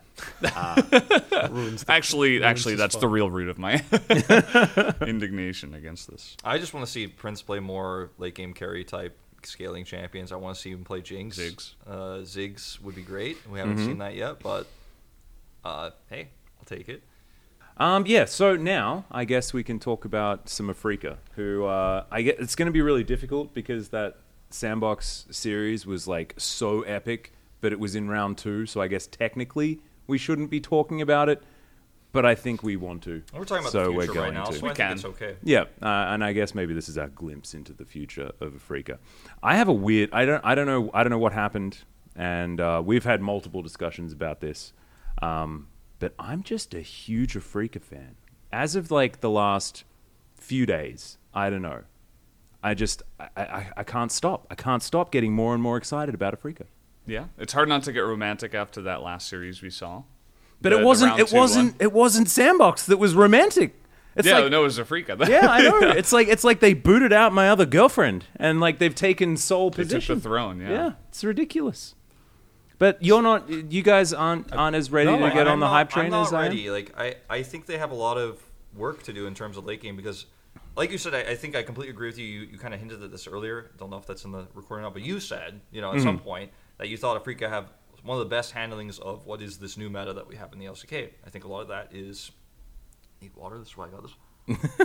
[SPEAKER 3] Ruins the-
[SPEAKER 4] Actually,
[SPEAKER 3] ruins the
[SPEAKER 4] that's
[SPEAKER 3] spot.
[SPEAKER 4] the real root of my indignation against this.
[SPEAKER 2] I just want to see Prince play more late game carry type scaling champions. I want to see him play Jinx.
[SPEAKER 4] Ziggs.
[SPEAKER 2] Ziggs would be great. We haven't seen that yet, but hey, I'll take it.
[SPEAKER 1] Yeah, so now I guess we can talk about some Afrika, who it's going to be really difficult because that Sandbox series was like so epic, but it was in round 2, so I guess technically we shouldn't be talking about it, but I think we want to.
[SPEAKER 2] We're talking about
[SPEAKER 1] So
[SPEAKER 2] the
[SPEAKER 1] we're
[SPEAKER 2] future right
[SPEAKER 1] going
[SPEAKER 2] now,
[SPEAKER 1] to.
[SPEAKER 2] so
[SPEAKER 4] We
[SPEAKER 2] I
[SPEAKER 4] can.
[SPEAKER 2] think it's okay.
[SPEAKER 1] Yeah, and I guess maybe this is our glimpse into the future of Afrika. I have a weird. I don't know what happened, and we've had multiple discussions about this. But I'm just a huge Afrika fan. As of like the last few days, I don't know. I can't stop. I can't stop getting more and more excited about Afrika.
[SPEAKER 4] Yeah, it's hard not to get romantic after that last series we saw.
[SPEAKER 1] But
[SPEAKER 4] The
[SPEAKER 1] it wasn't.
[SPEAKER 4] round
[SPEAKER 1] It
[SPEAKER 4] 2
[SPEAKER 1] wasn't.
[SPEAKER 4] one.
[SPEAKER 1] It wasn't Sandbox that was romantic. It's
[SPEAKER 4] Yeah,
[SPEAKER 1] like,
[SPEAKER 4] no, it was Afrika.
[SPEAKER 1] yeah, I know. It's like they booted out my other girlfriend, and like they've taken sole
[SPEAKER 4] They took
[SPEAKER 1] position.
[SPEAKER 4] the throne. Yeah.
[SPEAKER 1] Yeah, it's ridiculous. But you're not. You guys aren't as ready
[SPEAKER 3] No,
[SPEAKER 1] to get
[SPEAKER 2] I'm
[SPEAKER 1] on the
[SPEAKER 2] not-
[SPEAKER 1] hype train
[SPEAKER 2] I'm
[SPEAKER 1] as
[SPEAKER 2] not
[SPEAKER 1] I am.
[SPEAKER 2] ready. Like I think they have a lot of work to do in terms of late game because, like you said, I think I completely agree with you. You kind of hinted at this earlier. Don't know if that's in the recording now, but you said at some point that you thought Afrika have one of the best handlings of what is this new meta that we have in the LCK. I think a lot of that is need water. This is why I got this.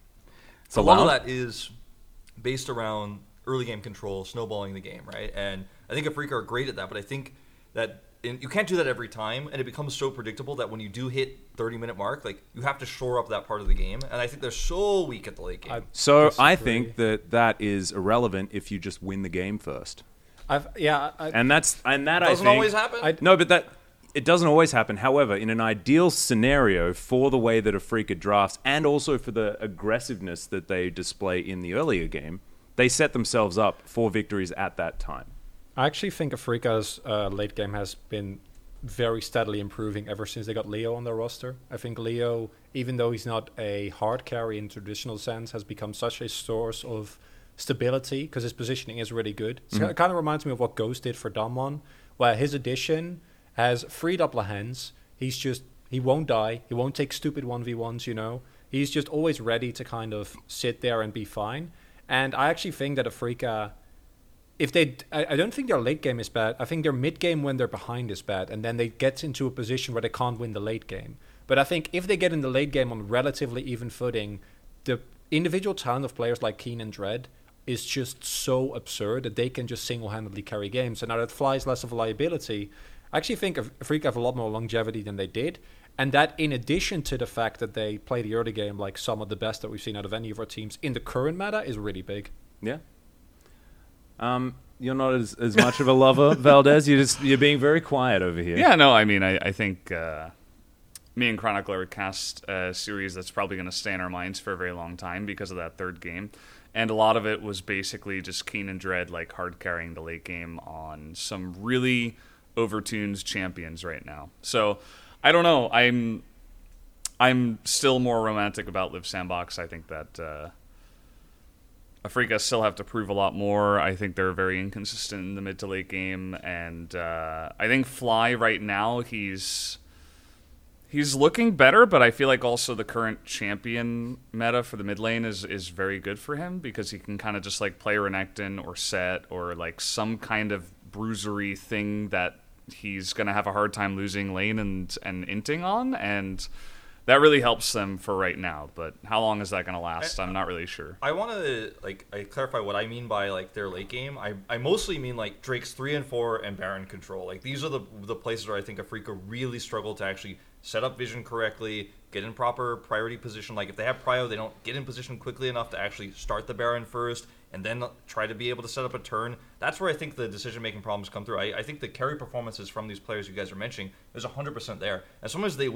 [SPEAKER 1] So
[SPEAKER 2] a lot of
[SPEAKER 1] loud.
[SPEAKER 2] that is based around early game control, snowballing the game, right? And I think Afrika are great at that, but I think that you can't do that every time, and it becomes so predictable that when you do hit 30-minute mark, like you have to shore up that part of the game. And I think they're so weak at the late game.
[SPEAKER 1] So I
[SPEAKER 3] Disagree.
[SPEAKER 1] think that is irrelevant if you just win the game first,
[SPEAKER 3] I
[SPEAKER 1] and that I
[SPEAKER 2] Doesn't
[SPEAKER 1] think
[SPEAKER 2] always happen.
[SPEAKER 1] No, but that it doesn't always happen. However, in an ideal scenario for the way that Afrika drafts, and also for the aggressiveness that they display in the earlier game, they set themselves up for victories at that time.
[SPEAKER 3] I actually think Afrika's late game has been very steadily improving ever since they got Leo on their roster. I think Leo, even though he's not a hard carry in traditional sense, has become such a source of stability because his positioning is really good. It kind of reminds me of what Ghost did for Damwon, where his addition has freed up Lehens. He won't die. He won't take stupid 1v1s, He's just always ready to kind of sit there and be fine. And I actually think that Afrika, I don't think their late game is bad. I think their mid game when they're behind is bad, and then they get into a position where they can't win the late game. But I think if they get in the late game on relatively even footing, the individual talent of players like Keen and Dread is just so absurd that they can just single-handedly carry games. And now that Fly is less of a liability, I actually think Afrika have a lot more longevity than they did. And that in addition to the fact that they play the early game like some of the best that we've seen out of any of our teams in the current meta is really big.
[SPEAKER 1] Yeah. You're not as much of a lover, Valdez. You're being very quiet over here.
[SPEAKER 4] Yeah, no, I mean, I think me and Chronicler cast a series that's probably going to stay in our minds for a very long time because of that third game. And a lot of it was basically just Keen and Dread like hard carrying the late game on some really overtuned champions right now. So I don't know. I'm still more romantic about Live Sandbox. I think that Afrika still have to prove a lot more. I think they're very inconsistent in the mid to late game, and I think Fly right now he's looking better, but I feel like also the current champion meta for the mid lane is very good for him because he can kind of just like play Renekton or Set or like some kind of bruisery thing that he's going to have a hard time losing lane and inting on, and that really helps them for right now. But how long is that going to last? I'm not really sure.
[SPEAKER 2] I want to I clarify what I mean by like their late game. I mostly mean like Drake's 3 and 4 and Baron control. Like these are the places where I think Afrika really struggle to actually set up vision correctly, get in proper priority position. Like if they have prio, they don't get in position quickly enough to actually start the Baron first and then try to be able to set up a turn. That's where I think the decision-making problems come through. I think the carry performances from these players you guys are mentioning is 100% there. As soon as they win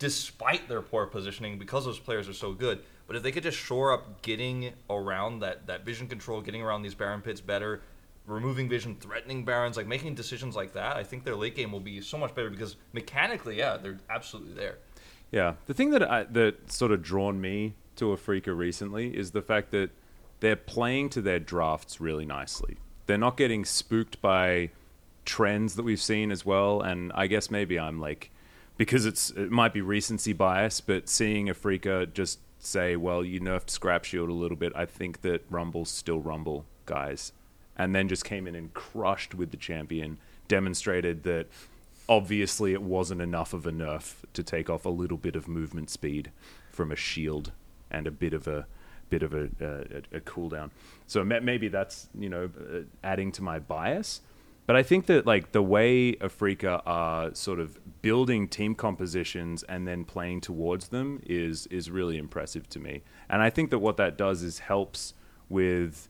[SPEAKER 2] despite their poor positioning, because those players are so good. But if they could just shore up getting around that vision control, getting around these Baron pits better, removing vision, threatening Barons, like making decisions like that, I think their late game will be so much better because mechanically, yeah, they're absolutely there.
[SPEAKER 1] Yeah, the thing that sort of drawn me to Afreeca recently is the fact that they're playing to their drafts really nicely. They're not getting spooked by trends that we've seen as well, and I guess maybe I'm like, because it might be recency bias, but seeing Afreeca just say, well, you nerfed Scrap Shield a little bit, I think that Rumble's still Rumble, guys. And then just came in and crushed with the champion, demonstrated that obviously it wasn't enough of a nerf to take off a little bit of movement speed from a shield and a bit of a cooldown. So maybe that's, adding to my bias. But I think that like the way Afreeca are sort of building team compositions and then playing towards them is really impressive to me. And I think that what that does is helps with,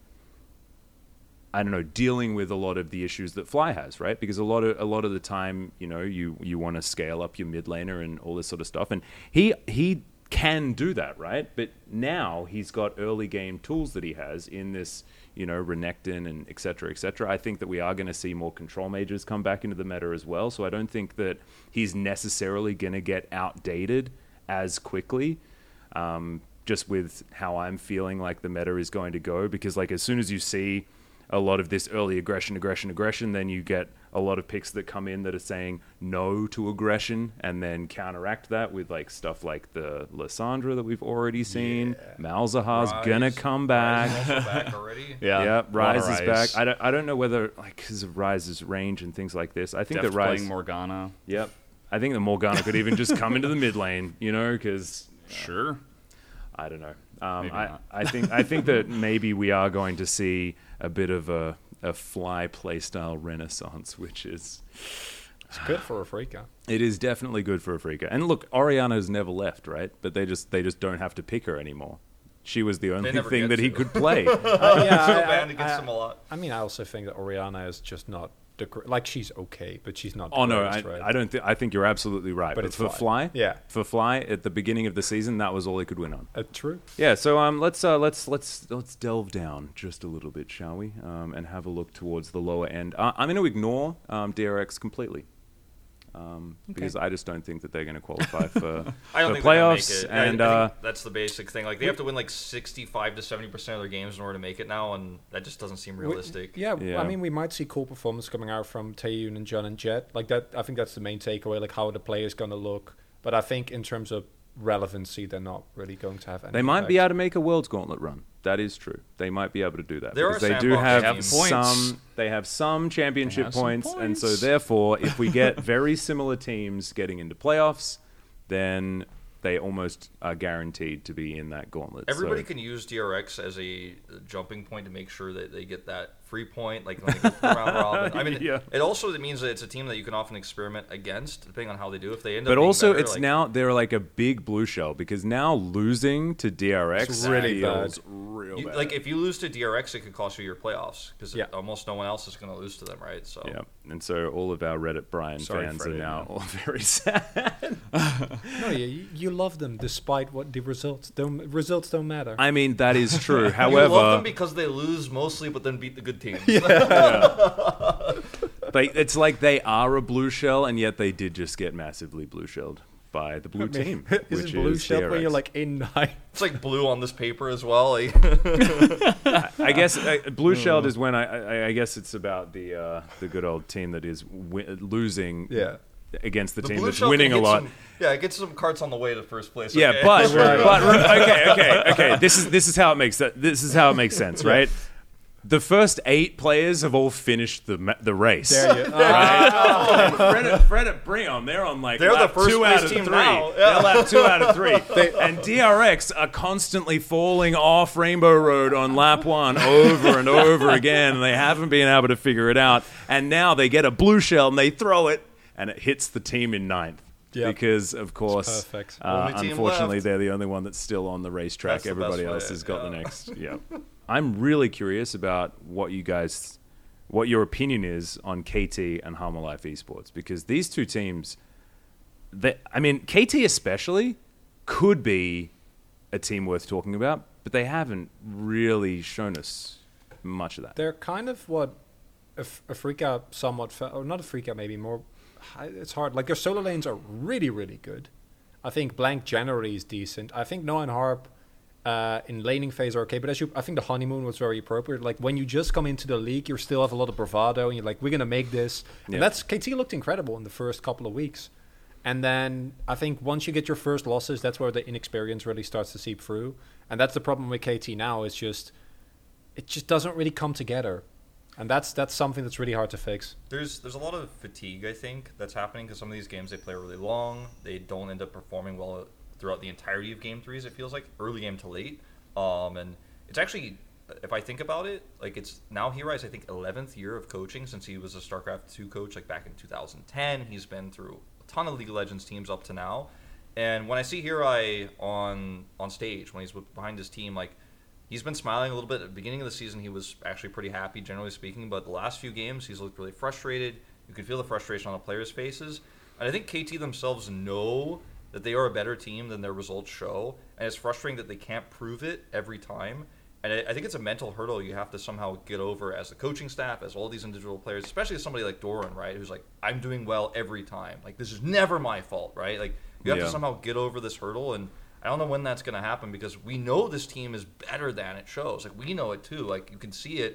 [SPEAKER 1] I don't know, dealing with a lot of the issues that Fly has, right? Because a lot of the time, you want to scale up your mid laner and all this sort of stuff, and he can do that, right? But now he's got early game tools that he has in this, Renekton and et cetera, et cetera. I think that we are going to see more control mages come back into the meta as well. So I don't think that he's necessarily going to get outdated as quickly. Just with how I'm feeling like the meta is going to go, because like as soon as you see a lot of this early aggression, then you get a lot of picks that come in that are saying no to aggression and then counteract that with like stuff like the Lissandra that we've already seen. Yeah. Malzahar's gonna come back.
[SPEAKER 2] Ryze also back already.
[SPEAKER 1] Yeah, Ryze is back. I don't know whether like because of Ryze's range and things like this. I think that Ryze
[SPEAKER 4] playing Morgana.
[SPEAKER 1] Yep. I think that Morgana could even just come into the mid lane, because
[SPEAKER 4] sure.
[SPEAKER 1] I don't know. I think that maybe we are going to see a bit of a Fly playstyle renaissance, which is
[SPEAKER 3] it's good for Afreeca.
[SPEAKER 1] It is definitely good for Afreeca. And look, Orianna's never left, right? But they just don't have to pick her anymore. She was the only thing that he could play.
[SPEAKER 2] Band against them a lot.
[SPEAKER 3] I mean, I also think that Orianna is just not like she's okay, but she's not.
[SPEAKER 1] Oh no,
[SPEAKER 3] right?
[SPEAKER 1] I don't think. I think you're absolutely right. But it's for Fly.
[SPEAKER 3] Yeah,
[SPEAKER 1] for Fly at the beginning of the season, that was all he could win on.
[SPEAKER 3] True.
[SPEAKER 1] Yeah. So let's delve down just a little bit, shall we? And have a look towards the lower end. I'm going to ignore DRX completely. Because I just don't think that they're going to qualify for playoffs. And
[SPEAKER 2] I think that's the basic thing. Like they have to win like 65 to 70% of their games in order to make it now, and that just doesn't seem realistic.
[SPEAKER 3] Yeah, I mean, we might see cool performance coming out from Taeyun and Jun and Jet. Like that, I think that's the main takeaway. Like how are the players going to look? But I think in terms of relevancy, they're not really going to have any.
[SPEAKER 1] They might be able to make a Worlds Gauntlet run. That is true. They might be able to do that.
[SPEAKER 2] They do have
[SPEAKER 1] some. They have some championship points, and so therefore, if we get very similar teams getting into playoffs, then they almost are guaranteed to be in that gauntlet.
[SPEAKER 2] Everybody can use DRX as a jumping point to make sure that they get that free point, like when they go through round robin. I mean, it also means that it's a team that you can often experiment against, depending on how they do. If they end up,
[SPEAKER 1] but also
[SPEAKER 2] better,
[SPEAKER 1] it's now they're like a big blue shell because now losing to DRX
[SPEAKER 3] really
[SPEAKER 1] feels
[SPEAKER 3] bad.
[SPEAKER 1] real bad.
[SPEAKER 2] Like if you lose to DRX, it could cost you your plaffs because almost no one else is going to lose to them, right? So
[SPEAKER 1] and so all of our Reddit Brian fans are now all very sad.
[SPEAKER 3] No, you love them despite what the results don't matter.
[SPEAKER 1] I mean that is true. However,
[SPEAKER 2] you love them because they lose mostly, but then beat the good teams.
[SPEAKER 1] But it's like they are a blue shell, and yet they did just get massively blue shelled by the blue team.
[SPEAKER 3] Is it blue shell where you're like in 9?
[SPEAKER 2] It's like blue on this paper as well. Like.
[SPEAKER 1] I guess blue shelled is when I guess it's about the good old team that is losing.
[SPEAKER 3] Yeah.
[SPEAKER 1] Against the team that's winning a lot.
[SPEAKER 2] It gets some carts on the way to first place.
[SPEAKER 1] Yeah,
[SPEAKER 2] okay.
[SPEAKER 1] but okay. This is how it makes sense, right? The first 8 players have all finished the race.
[SPEAKER 3] There you go.
[SPEAKER 1] Right? Fred, bring them. They're on
[SPEAKER 2] they're the first 2 out of 3.
[SPEAKER 1] Now. They're lap 2 out of 3. And DRX are constantly falling off Rainbow Road on lap 1 over and over again, and they haven't been able to figure it out. And now they get a blue shell and they throw it, and it hits the team in 9th. Yep. Because, of course, unfortunately, they're the only one that's still on the racetrack. Everybody else has got the next. Yeah. I'm really curious about what your opinion is on KT and Halma Life Esports, because these two teams I mean, KT especially could be a team worth talking about, but they haven't really shown us much of that.
[SPEAKER 3] They're kind of what a freak out somewhat, or not a freak out, maybe more. It's hard. Like their solo lanes are really, really good. I think Blank generally is decent. I think Noah and Harp in laning phase are okay, but I think the honeymoon was very appropriate. Like when you just come into the league, you still have a lot of bravado, and you're like, we're gonna make this.
[SPEAKER 1] Yeah.
[SPEAKER 3] And that's KT looked incredible in the first couple of weeks, and then I think once you get your first losses, that's where the inexperience really starts to seep through, and that's the problem with KT now. It just doesn't really come together, and that's something that's really hard to fix.
[SPEAKER 2] There's a lot of fatigue, I think, that's happening because some of these games they play really long. They don't end up performing well throughout the entirety of game threes. It feels like early game to late, and it's actually, if I think about it, like it's now Hirai's I think 11th year of coaching since he was a StarCraft 2 coach like back in 2010. He's been through a ton of League of Legends teams up to now, and when I see Hirai on stage when he's behind his team, like he's been smiling a little bit. At the beginning of the season, he was actually pretty happy, generally speaking, but the last few games he's looked really frustrated. You can feel the frustration on the players' faces, and I think KT themselves know that they are a better team than their results show, and it's frustrating that they can't prove it every time. And I think it's a mental hurdle you have to somehow get over as the coaching staff, as all these individual players, especially somebody like Doran, right, who's like, I'm doing well every time. Like, this is never my fault, right? Like, you have to somehow get over this hurdle, and I don't know when that's going to happen because we know this team is better than it shows. Like, we know it too. Like, you can see it.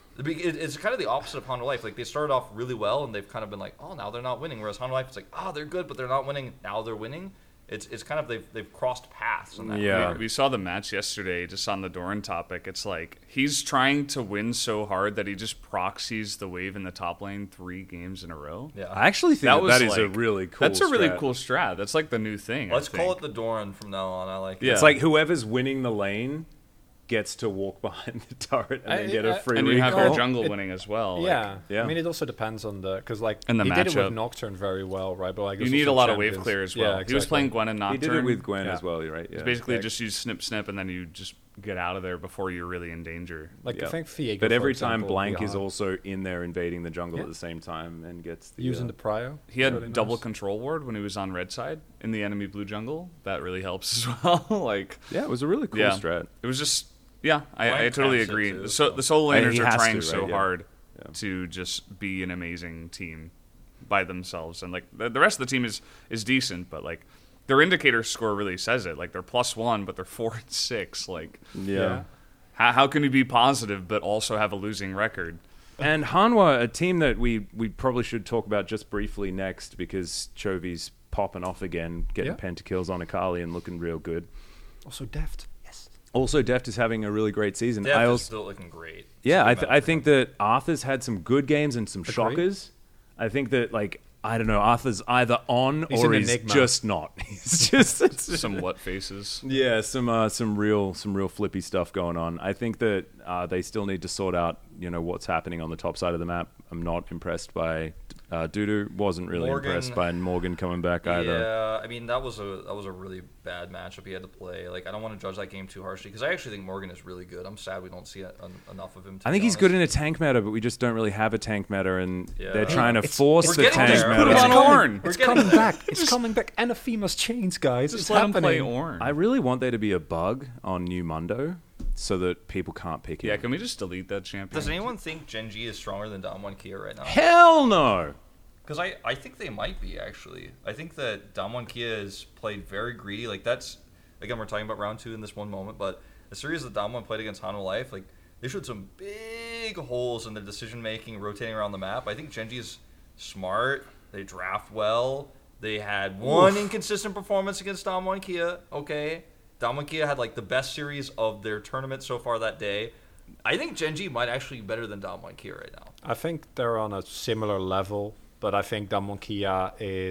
[SPEAKER 2] It's kind of the opposite of Hanwha Life. Like, they started off really well, and they've kind of been like, oh, now they're not winning. Whereas Hanwha Life is like, oh, they're good, but they're not winning. Now they're winning. It's kind of they've crossed paths in that regard.
[SPEAKER 4] We saw the match yesterday just on the Doran topic. It's like he's trying to win so hard that he just proxies the wave in the top lane 3 games in a row.
[SPEAKER 2] Yeah.
[SPEAKER 1] I actually think that is a really cool
[SPEAKER 4] That's a really
[SPEAKER 1] strat.
[SPEAKER 4] cool strat. That's like the new thing.
[SPEAKER 2] Let's call it the Doran from now on. I like it.
[SPEAKER 4] Yeah.
[SPEAKER 1] It's like whoever's winning the lane gets to walk behind the turret and then get a free
[SPEAKER 4] and you have
[SPEAKER 1] recall.
[SPEAKER 4] your jungle winning as well.
[SPEAKER 3] Yeah.
[SPEAKER 1] yeah.
[SPEAKER 3] I mean, it also depends on because like
[SPEAKER 4] And the
[SPEAKER 3] he did it
[SPEAKER 4] matchup.
[SPEAKER 3] with Nocturne very well, right? But like
[SPEAKER 4] You
[SPEAKER 3] there's
[SPEAKER 4] need a
[SPEAKER 3] also
[SPEAKER 4] lot of wave
[SPEAKER 3] champions.
[SPEAKER 4] clear as well.
[SPEAKER 3] Yeah,
[SPEAKER 4] He was
[SPEAKER 3] exactly.
[SPEAKER 4] playing Gwen and
[SPEAKER 1] He
[SPEAKER 4] Nocturne.
[SPEAKER 1] did it with Gwen
[SPEAKER 3] Yeah.
[SPEAKER 1] as well, right? Yeah.
[SPEAKER 4] It's basically
[SPEAKER 3] Yeah.
[SPEAKER 4] just use snip, and then you just get out of there before you're really in danger.
[SPEAKER 3] Like
[SPEAKER 1] Yeah.
[SPEAKER 3] I think Viego,
[SPEAKER 1] But
[SPEAKER 3] for
[SPEAKER 1] every
[SPEAKER 3] example,
[SPEAKER 1] time Blank
[SPEAKER 3] would
[SPEAKER 1] is
[SPEAKER 3] be
[SPEAKER 1] also in there invading the jungle
[SPEAKER 3] Yeah.
[SPEAKER 1] at the same time and gets the
[SPEAKER 3] using the prio.
[SPEAKER 4] He had
[SPEAKER 3] Really
[SPEAKER 4] double
[SPEAKER 3] nice.
[SPEAKER 4] control ward when he was on red side in the enemy blue jungle. That really helps as well. Like,
[SPEAKER 1] Yeah, it was a really cool
[SPEAKER 4] yeah,
[SPEAKER 1] strat.
[SPEAKER 4] it was just I
[SPEAKER 2] Blank
[SPEAKER 4] totally
[SPEAKER 2] has it
[SPEAKER 4] agree.
[SPEAKER 2] too,
[SPEAKER 4] The
[SPEAKER 2] so.
[SPEAKER 4] solo
[SPEAKER 1] And
[SPEAKER 4] laners
[SPEAKER 1] he
[SPEAKER 4] are
[SPEAKER 1] has
[SPEAKER 4] trying
[SPEAKER 1] to,
[SPEAKER 4] so
[SPEAKER 1] right? Yeah.
[SPEAKER 4] hard
[SPEAKER 1] Yeah.
[SPEAKER 4] to just be an amazing team by themselves, and like the rest of the team is decent, but like their indicator score really says it. Like they're +1, but they're 4-6. Like,
[SPEAKER 1] Yeah.
[SPEAKER 4] how can you be positive but also have a losing record?
[SPEAKER 1] And Hanwha, a team that we probably should talk about just briefly next because Chovy's popping off again, getting
[SPEAKER 3] Yeah.
[SPEAKER 1] pentakills on Akali and looking real good.
[SPEAKER 3] Also Deft. Yes.
[SPEAKER 1] Also, Deft is having a really great season.
[SPEAKER 2] Deft
[SPEAKER 1] I
[SPEAKER 2] is
[SPEAKER 1] also,
[SPEAKER 2] still looking great.
[SPEAKER 1] yeah,
[SPEAKER 2] It's a good
[SPEAKER 1] I
[SPEAKER 2] match for
[SPEAKER 1] think
[SPEAKER 2] him.
[SPEAKER 1] that Arthur's had some good games and some shockers. I think that, like, I don't know, Arthur's either on
[SPEAKER 3] He's
[SPEAKER 1] or
[SPEAKER 3] an
[SPEAKER 1] he's
[SPEAKER 3] enigma.
[SPEAKER 1] just not. He's just
[SPEAKER 4] Some what faces.
[SPEAKER 1] yeah, some real flippy stuff going on. I think that they still need to sort out, what's happening on the top side of the map. I'm not impressed by Dudu. Wasn't really
[SPEAKER 2] Morgan-
[SPEAKER 1] impressed by Morgan coming back either.
[SPEAKER 2] Yeah, I mean that was a really bad matchup he had to play. Like I don't want to judge that game too harshly because I actually think Morgan is really good. I'm sad we don't see enough of him.
[SPEAKER 1] I think he's good in a tank meta, but we just don't really have a tank meta, and
[SPEAKER 2] Yeah.
[SPEAKER 1] they're trying to
[SPEAKER 3] It's-
[SPEAKER 1] force
[SPEAKER 2] we're
[SPEAKER 1] the
[SPEAKER 2] getting
[SPEAKER 1] tank
[SPEAKER 2] there.
[SPEAKER 1] meta.
[SPEAKER 4] Put him on Ornn.
[SPEAKER 2] We're
[SPEAKER 3] It's
[SPEAKER 2] getting
[SPEAKER 3] coming back. It's coming back. Anathema's chains, guys.
[SPEAKER 4] Just
[SPEAKER 3] It's
[SPEAKER 4] let him
[SPEAKER 3] happening.
[SPEAKER 4] play Ornn.
[SPEAKER 1] I really want there to be a bug on New Mundo so that people can't pick it.
[SPEAKER 4] Yeah, can we just delete that champion?
[SPEAKER 2] Does anyone think Gen G is stronger than Damwon Kia right now?
[SPEAKER 1] Hell no.
[SPEAKER 2] Because I think they might be, actually. I think that Damwon Kia has played very greedy. Like, that's... Again, we're talking about round 2 in this one moment, but the series that Damwon played against Hanwha Life, like, they showed some big holes in their decision-making, rotating around the map. I think Gen G is smart. They draft well. They had one inconsistent performance against Damwon Kia. Okay. Damwon Kia had, like, the best series of their tournament so far that day. I think Gen G might actually be better than Damwon Kia right now.
[SPEAKER 3] I think they're on a similar level, but I think Damwon Kia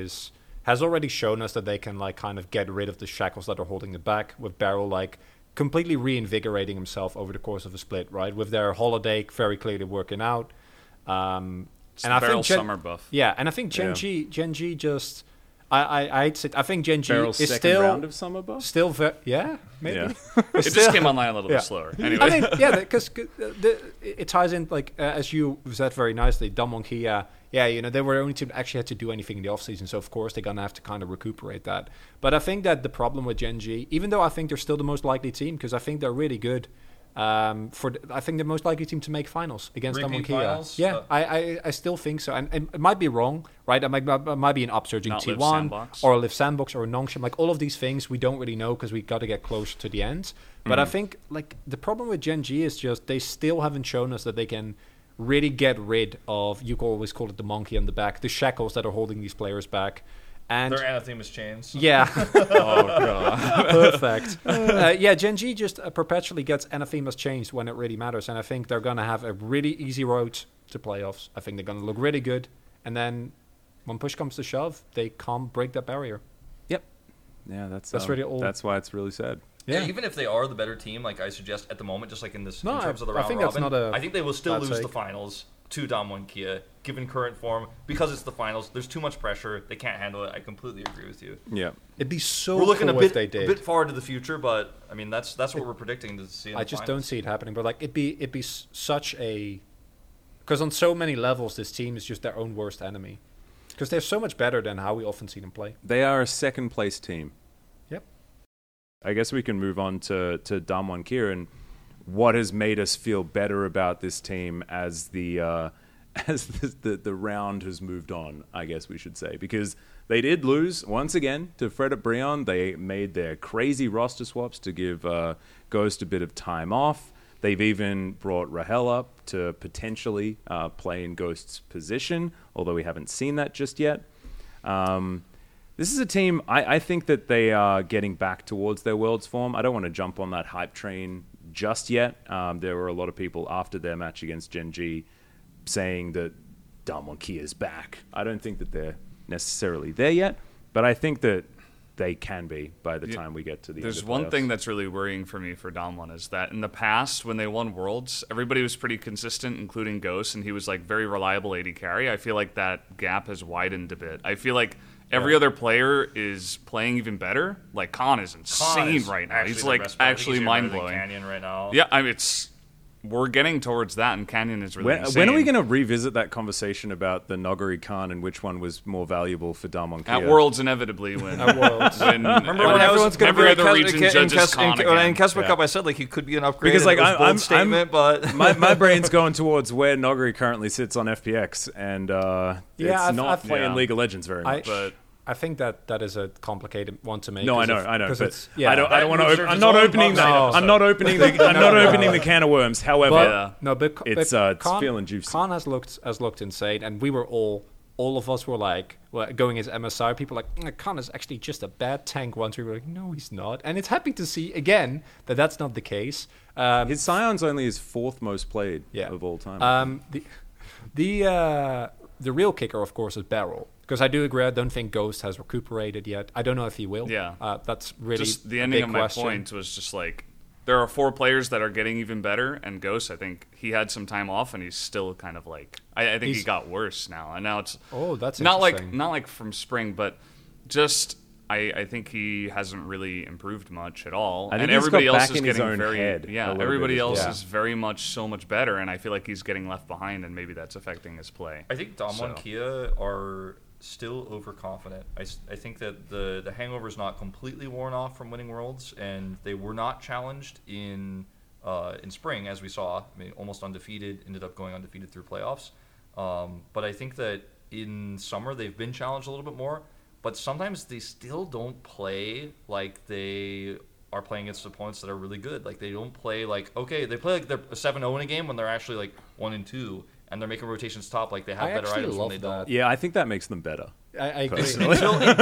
[SPEAKER 3] has already shown us that they can like kind of get rid of the shackles that are holding it back, with Beryl like completely reinvigorating himself over the course of a split, right? With their holiday very clearly working out.
[SPEAKER 4] It's
[SPEAKER 3] And
[SPEAKER 4] the
[SPEAKER 3] I
[SPEAKER 4] Beryl
[SPEAKER 3] think
[SPEAKER 4] summer buff.
[SPEAKER 3] Yeah, and I think Gen
[SPEAKER 1] Yeah.
[SPEAKER 3] G just I'd say, I think Gen G
[SPEAKER 1] Ferrell's
[SPEAKER 3] is
[SPEAKER 1] second round of Summer Buff?
[SPEAKER 3] still yeah, maybe.
[SPEAKER 1] Yeah.
[SPEAKER 4] It just came online a little bit slower. Anyway.
[SPEAKER 3] I mean, yeah, because it ties in, like, as you said very nicely, Damwon Kia, they were the only team that actually had to do anything in the offseason, so of course they're going to have to kind of recuperate that. But I think that the problem with Gen G, even though I think they're still the most likely team, because I think they're really good, I think the most likely team to make finals against Damwon Kia.
[SPEAKER 2] Finals?
[SPEAKER 3] Yeah, I still think so. And it might be wrong, right? It might be an upsurging
[SPEAKER 4] Not Liv
[SPEAKER 3] T1
[SPEAKER 4] Sandbox.
[SPEAKER 3] or a Liv Sandbox or a Nongshim. Like, all of these things we don't really know because we got to get closer to the end. But I think, like, the problem with Gen G is just they still haven't shown us that they can really get rid of, you can always call it the monkey on the back, the shackles that are holding these players back. And
[SPEAKER 2] Their anathemas chains.
[SPEAKER 3] yeah,
[SPEAKER 1] Oh, God.
[SPEAKER 3] perfect. Gen G just perpetually gets anathemas changed when it really matters, and I think they're going to have a really easy road to playoffs. I think they're going to look really good, and then when push comes to shove, they can't break that barrier.
[SPEAKER 1] Yep. Yeah, that's
[SPEAKER 3] really all.
[SPEAKER 1] That's why it's really sad.
[SPEAKER 2] Yeah, even if they are the better team, like I suggest at the moment, just like in this,
[SPEAKER 3] No,
[SPEAKER 2] in terms of the
[SPEAKER 3] I
[SPEAKER 2] round
[SPEAKER 3] think that's
[SPEAKER 2] robin,
[SPEAKER 3] not a
[SPEAKER 2] I think they will still
[SPEAKER 3] bad
[SPEAKER 2] lose
[SPEAKER 3] take.
[SPEAKER 2] the finals to Damwon Kia, given current form, because it's the finals. There's too much pressure; they can't handle it. I completely agree with you.
[SPEAKER 1] Yeah.
[SPEAKER 3] It'd be so
[SPEAKER 2] We're looking
[SPEAKER 3] cool
[SPEAKER 2] a
[SPEAKER 3] if they
[SPEAKER 2] bit
[SPEAKER 3] did.
[SPEAKER 2] far into the future, but I mean that's what we're predicting to see. In
[SPEAKER 3] I
[SPEAKER 2] the
[SPEAKER 3] just
[SPEAKER 2] finals.
[SPEAKER 3] don't see it happening. But like, it'd be such a, because on so many levels, this team is just their own worst enemy. Because they're so much better than how we often see them play.
[SPEAKER 1] They are a second place team.
[SPEAKER 3] Yep.
[SPEAKER 1] I guess we can move on to Damwon Kia and what has made us feel better about this team as the round has moved on, I guess we should say. Because they did lose, once again, to Fred at Brion. They made their crazy roster swaps to give Ghost a bit of time off. They've even brought Rahel up to potentially play in Ghost's position, although we haven't seen that just yet. This is a team, I think that they are getting back towards their Worlds form. I don't want to jump on that hype train just yet. There were a lot of people after their match against Gen G saying that Damwon Kia is back. I don't think that they're necessarily there yet, but I think that they can be by the time we get to the end
[SPEAKER 4] There's
[SPEAKER 1] of
[SPEAKER 4] one
[SPEAKER 1] playoffs.
[SPEAKER 4] thing that's really worrying for me for Damwon is that in the past, when they won Worlds, everybody was pretty consistent, including Ghost, and he was like very reliable AD carry. I feel like that gap has widened a bit. I feel like every other player is playing even better. Like Khan is insane
[SPEAKER 2] Khan is
[SPEAKER 4] right now.
[SPEAKER 2] actually
[SPEAKER 4] He's
[SPEAKER 2] the
[SPEAKER 4] like
[SPEAKER 2] best player. I think
[SPEAKER 4] actually
[SPEAKER 2] he's better
[SPEAKER 4] mind
[SPEAKER 2] than
[SPEAKER 4] blowing.
[SPEAKER 2] Canyon right now.
[SPEAKER 4] Yeah, I mean we're getting towards that, and Canyon is really insane.
[SPEAKER 1] When are we going to revisit that conversation about the Nogari Khan and which one was more valuable for Damwon Kia?
[SPEAKER 4] At Worlds inevitably when
[SPEAKER 3] Worlds.
[SPEAKER 4] when
[SPEAKER 2] Remember when
[SPEAKER 1] everyone's gonna
[SPEAKER 4] every
[SPEAKER 1] be
[SPEAKER 4] other region judges Khan
[SPEAKER 2] in
[SPEAKER 4] again.
[SPEAKER 2] Kesper Cup, I said like he could be an upgrade.
[SPEAKER 1] Because,
[SPEAKER 2] and
[SPEAKER 1] like,
[SPEAKER 2] it was a bold statement, but
[SPEAKER 1] my brain's going towards where Nogari currently sits on FPX, and it's not
[SPEAKER 3] I've-
[SPEAKER 1] playing
[SPEAKER 4] yeah.
[SPEAKER 1] League of Legends very much.
[SPEAKER 4] but
[SPEAKER 3] I think that is a complicated one to make.
[SPEAKER 1] No, I
[SPEAKER 3] 'cause
[SPEAKER 1] know, I know.
[SPEAKER 3] 'cause
[SPEAKER 1] But
[SPEAKER 3] it's, yeah.
[SPEAKER 1] I don't want to.
[SPEAKER 2] reserves
[SPEAKER 1] I'm
[SPEAKER 2] its
[SPEAKER 1] not
[SPEAKER 2] own
[SPEAKER 1] opening
[SPEAKER 2] box
[SPEAKER 1] the.
[SPEAKER 2] set.
[SPEAKER 1] I'm not opening the. I'm not opening the can of worms. However,
[SPEAKER 3] But,
[SPEAKER 4] Yeah.
[SPEAKER 3] no, but
[SPEAKER 1] It's,
[SPEAKER 3] but
[SPEAKER 1] it's feeling juicy.
[SPEAKER 3] Khan has looked insane, and we were all of us were like, going as MSI. People were like, Khan is actually just a bad tank. Once we were like, no, he's not, and it's happy to see again that that's not the case.
[SPEAKER 1] his Scion's only his fourth most played of all time.
[SPEAKER 3] The real kicker, of course, is Beryl. Because I do agree, I don't think Ghost has recuperated yet. I don't know if he will.
[SPEAKER 4] Yeah.
[SPEAKER 3] That's really
[SPEAKER 4] just the
[SPEAKER 3] a
[SPEAKER 4] ending
[SPEAKER 3] big
[SPEAKER 4] of my
[SPEAKER 3] question.
[SPEAKER 4] point was just like there are 4 players that are getting even better, and Ghost, I think he had some time off, and he's still kind of like I think he
[SPEAKER 3] He's-
[SPEAKER 4] got worse now, and now it's
[SPEAKER 3] That's
[SPEAKER 4] not
[SPEAKER 3] interesting.
[SPEAKER 4] like from spring, but just I think he hasn't really improved much at all,
[SPEAKER 1] I think
[SPEAKER 4] and
[SPEAKER 1] he's
[SPEAKER 4] everybody
[SPEAKER 1] got
[SPEAKER 4] else
[SPEAKER 1] back
[SPEAKER 4] is
[SPEAKER 1] in his
[SPEAKER 4] getting
[SPEAKER 1] own
[SPEAKER 4] very
[SPEAKER 1] head a little
[SPEAKER 4] everybody
[SPEAKER 1] bit as
[SPEAKER 4] else
[SPEAKER 3] well.
[SPEAKER 4] is very much so much better, and I feel like he's getting left behind, and maybe that's affecting his play.
[SPEAKER 2] I think Damwon
[SPEAKER 4] So.
[SPEAKER 2] Kia are still overconfident. I think that the hangover is not completely worn off from winning Worlds, and they were not challenged in spring, as we saw. I mean, almost undefeated, ended up going undefeated through playoffs. But I think that in summer they've been challenged a little bit more, but sometimes they still don't play like they are playing against opponents that are really good. Like they don't play like, okay, they play like they're 7-0 in a game when they're actually like 1-2, and they're making rotations top, like they have
[SPEAKER 3] I
[SPEAKER 2] better
[SPEAKER 3] actually
[SPEAKER 2] items when
[SPEAKER 3] love
[SPEAKER 2] they
[SPEAKER 3] that.
[SPEAKER 2] don't.
[SPEAKER 1] yeah, I think that makes them better.
[SPEAKER 3] I agree.
[SPEAKER 1] Personally.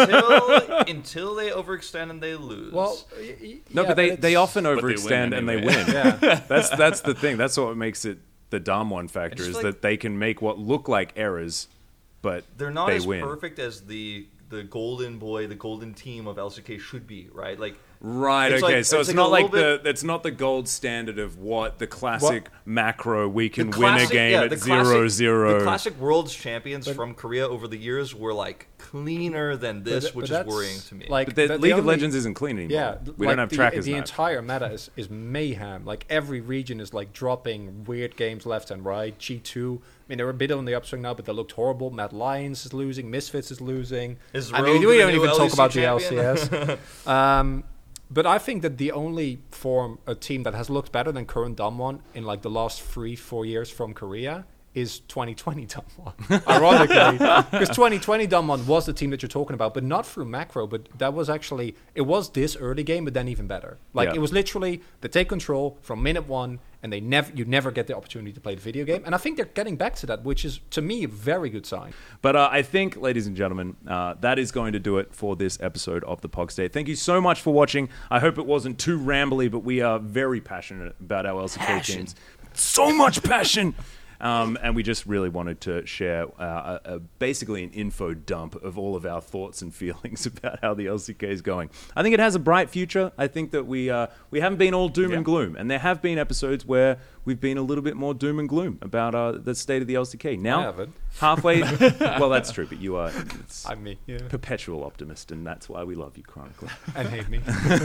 [SPEAKER 2] until they overextend and they lose.
[SPEAKER 3] Well,
[SPEAKER 1] No, but they often
[SPEAKER 4] But they win
[SPEAKER 1] overextend and they
[SPEAKER 4] anyway.
[SPEAKER 1] win.
[SPEAKER 3] Yeah.
[SPEAKER 1] That's the thing. That's what makes it the Damwon factor
[SPEAKER 2] just
[SPEAKER 1] is
[SPEAKER 2] like-
[SPEAKER 1] that they can make what look like errors, but
[SPEAKER 2] they're not
[SPEAKER 1] they
[SPEAKER 2] as
[SPEAKER 1] win.
[SPEAKER 2] perfect as the golden boy, the golden team of LCK should be, right? Like
[SPEAKER 1] Right.
[SPEAKER 2] It's
[SPEAKER 1] Okay.
[SPEAKER 2] like-
[SPEAKER 1] So
[SPEAKER 2] it's
[SPEAKER 1] it's
[SPEAKER 2] like
[SPEAKER 1] not
[SPEAKER 2] a
[SPEAKER 1] like
[SPEAKER 2] little
[SPEAKER 1] it's not the gold standard of what the classic
[SPEAKER 3] What?
[SPEAKER 1] macro. We can
[SPEAKER 2] The
[SPEAKER 1] win a
[SPEAKER 2] classic-
[SPEAKER 1] game
[SPEAKER 2] yeah,
[SPEAKER 1] at
[SPEAKER 2] the
[SPEAKER 1] 0-0.
[SPEAKER 2] The classic world's champions from Korea over the years were like cleaner than this,
[SPEAKER 3] But
[SPEAKER 2] which is
[SPEAKER 3] that's,
[SPEAKER 2] worrying to me.
[SPEAKER 3] Like
[SPEAKER 1] But the
[SPEAKER 3] the
[SPEAKER 1] League of
[SPEAKER 3] only-
[SPEAKER 1] Legends isn't clean anymore.
[SPEAKER 3] Yeah,
[SPEAKER 1] we
[SPEAKER 3] like
[SPEAKER 1] don't have
[SPEAKER 3] the,
[SPEAKER 1] trackers
[SPEAKER 3] The
[SPEAKER 1] now.
[SPEAKER 3] entire meta is mayhem. Like every region is like dropping weird games left and right. G2, I mean, they're a bit on the upswing now, but they looked horrible. Mad Lions is losing. Misfits is losing.
[SPEAKER 2] Is
[SPEAKER 3] I
[SPEAKER 2] Rogue
[SPEAKER 3] mean, we
[SPEAKER 2] the
[SPEAKER 3] don't
[SPEAKER 2] new
[SPEAKER 3] even talk
[SPEAKER 2] LEC
[SPEAKER 3] about
[SPEAKER 2] champion?
[SPEAKER 3] the LCS. But I think that the only a team that has looked better than current Damwon in like the last 3-4 years from Korea is 2020 Damwon. Ironically, because 2020 Damwon was the team that you're talking about, but not through macro. But that was actually, it was this early game, but then even better. Like
[SPEAKER 1] Yeah.
[SPEAKER 3] it was literally they take control from minute one, and you never get the opportunity to play the video game. And I think they're getting back to that, which is to me a very good sign.
[SPEAKER 1] But I think, ladies and gentlemen, that is going to do it for this episode of the Pog State. Thank you so much for watching. I hope it wasn't too rambly, but we are very passionate about our LCK teams. So much passion! And we just really wanted to share basically an info dump of all of our thoughts and feelings about how the LCK is going. I think it has a bright future. I think that we haven't been all doom and gloom. And there have been episodes where we've been a little bit more doom and gloom about the state of the LCK. Now,
[SPEAKER 3] I haven't.
[SPEAKER 1] halfway... well, that's true, but you are
[SPEAKER 3] I'm me, yeah.
[SPEAKER 1] perpetual optimist, and that's why we love you, Chronicler.
[SPEAKER 3] And hate me.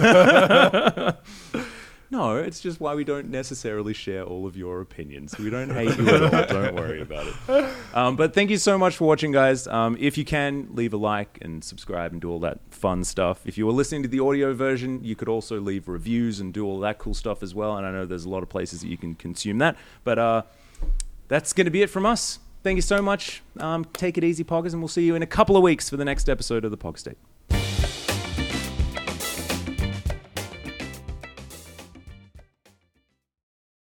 [SPEAKER 1] No, it's just why we don't necessarily share all of your opinions. We don't hate you at all. Don't worry about it. But thank you so much for watching, guys. If you can, leave a like and subscribe and do all that fun stuff. If you were listening to the audio version, you could also leave reviews and do all that cool stuff as well. And I know there's a lot of places that you can consume that. But that's going to be it from us. Thank you so much. Take it easy, Poggers, and we'll see you in a couple of weeks for the next episode of the Pog State.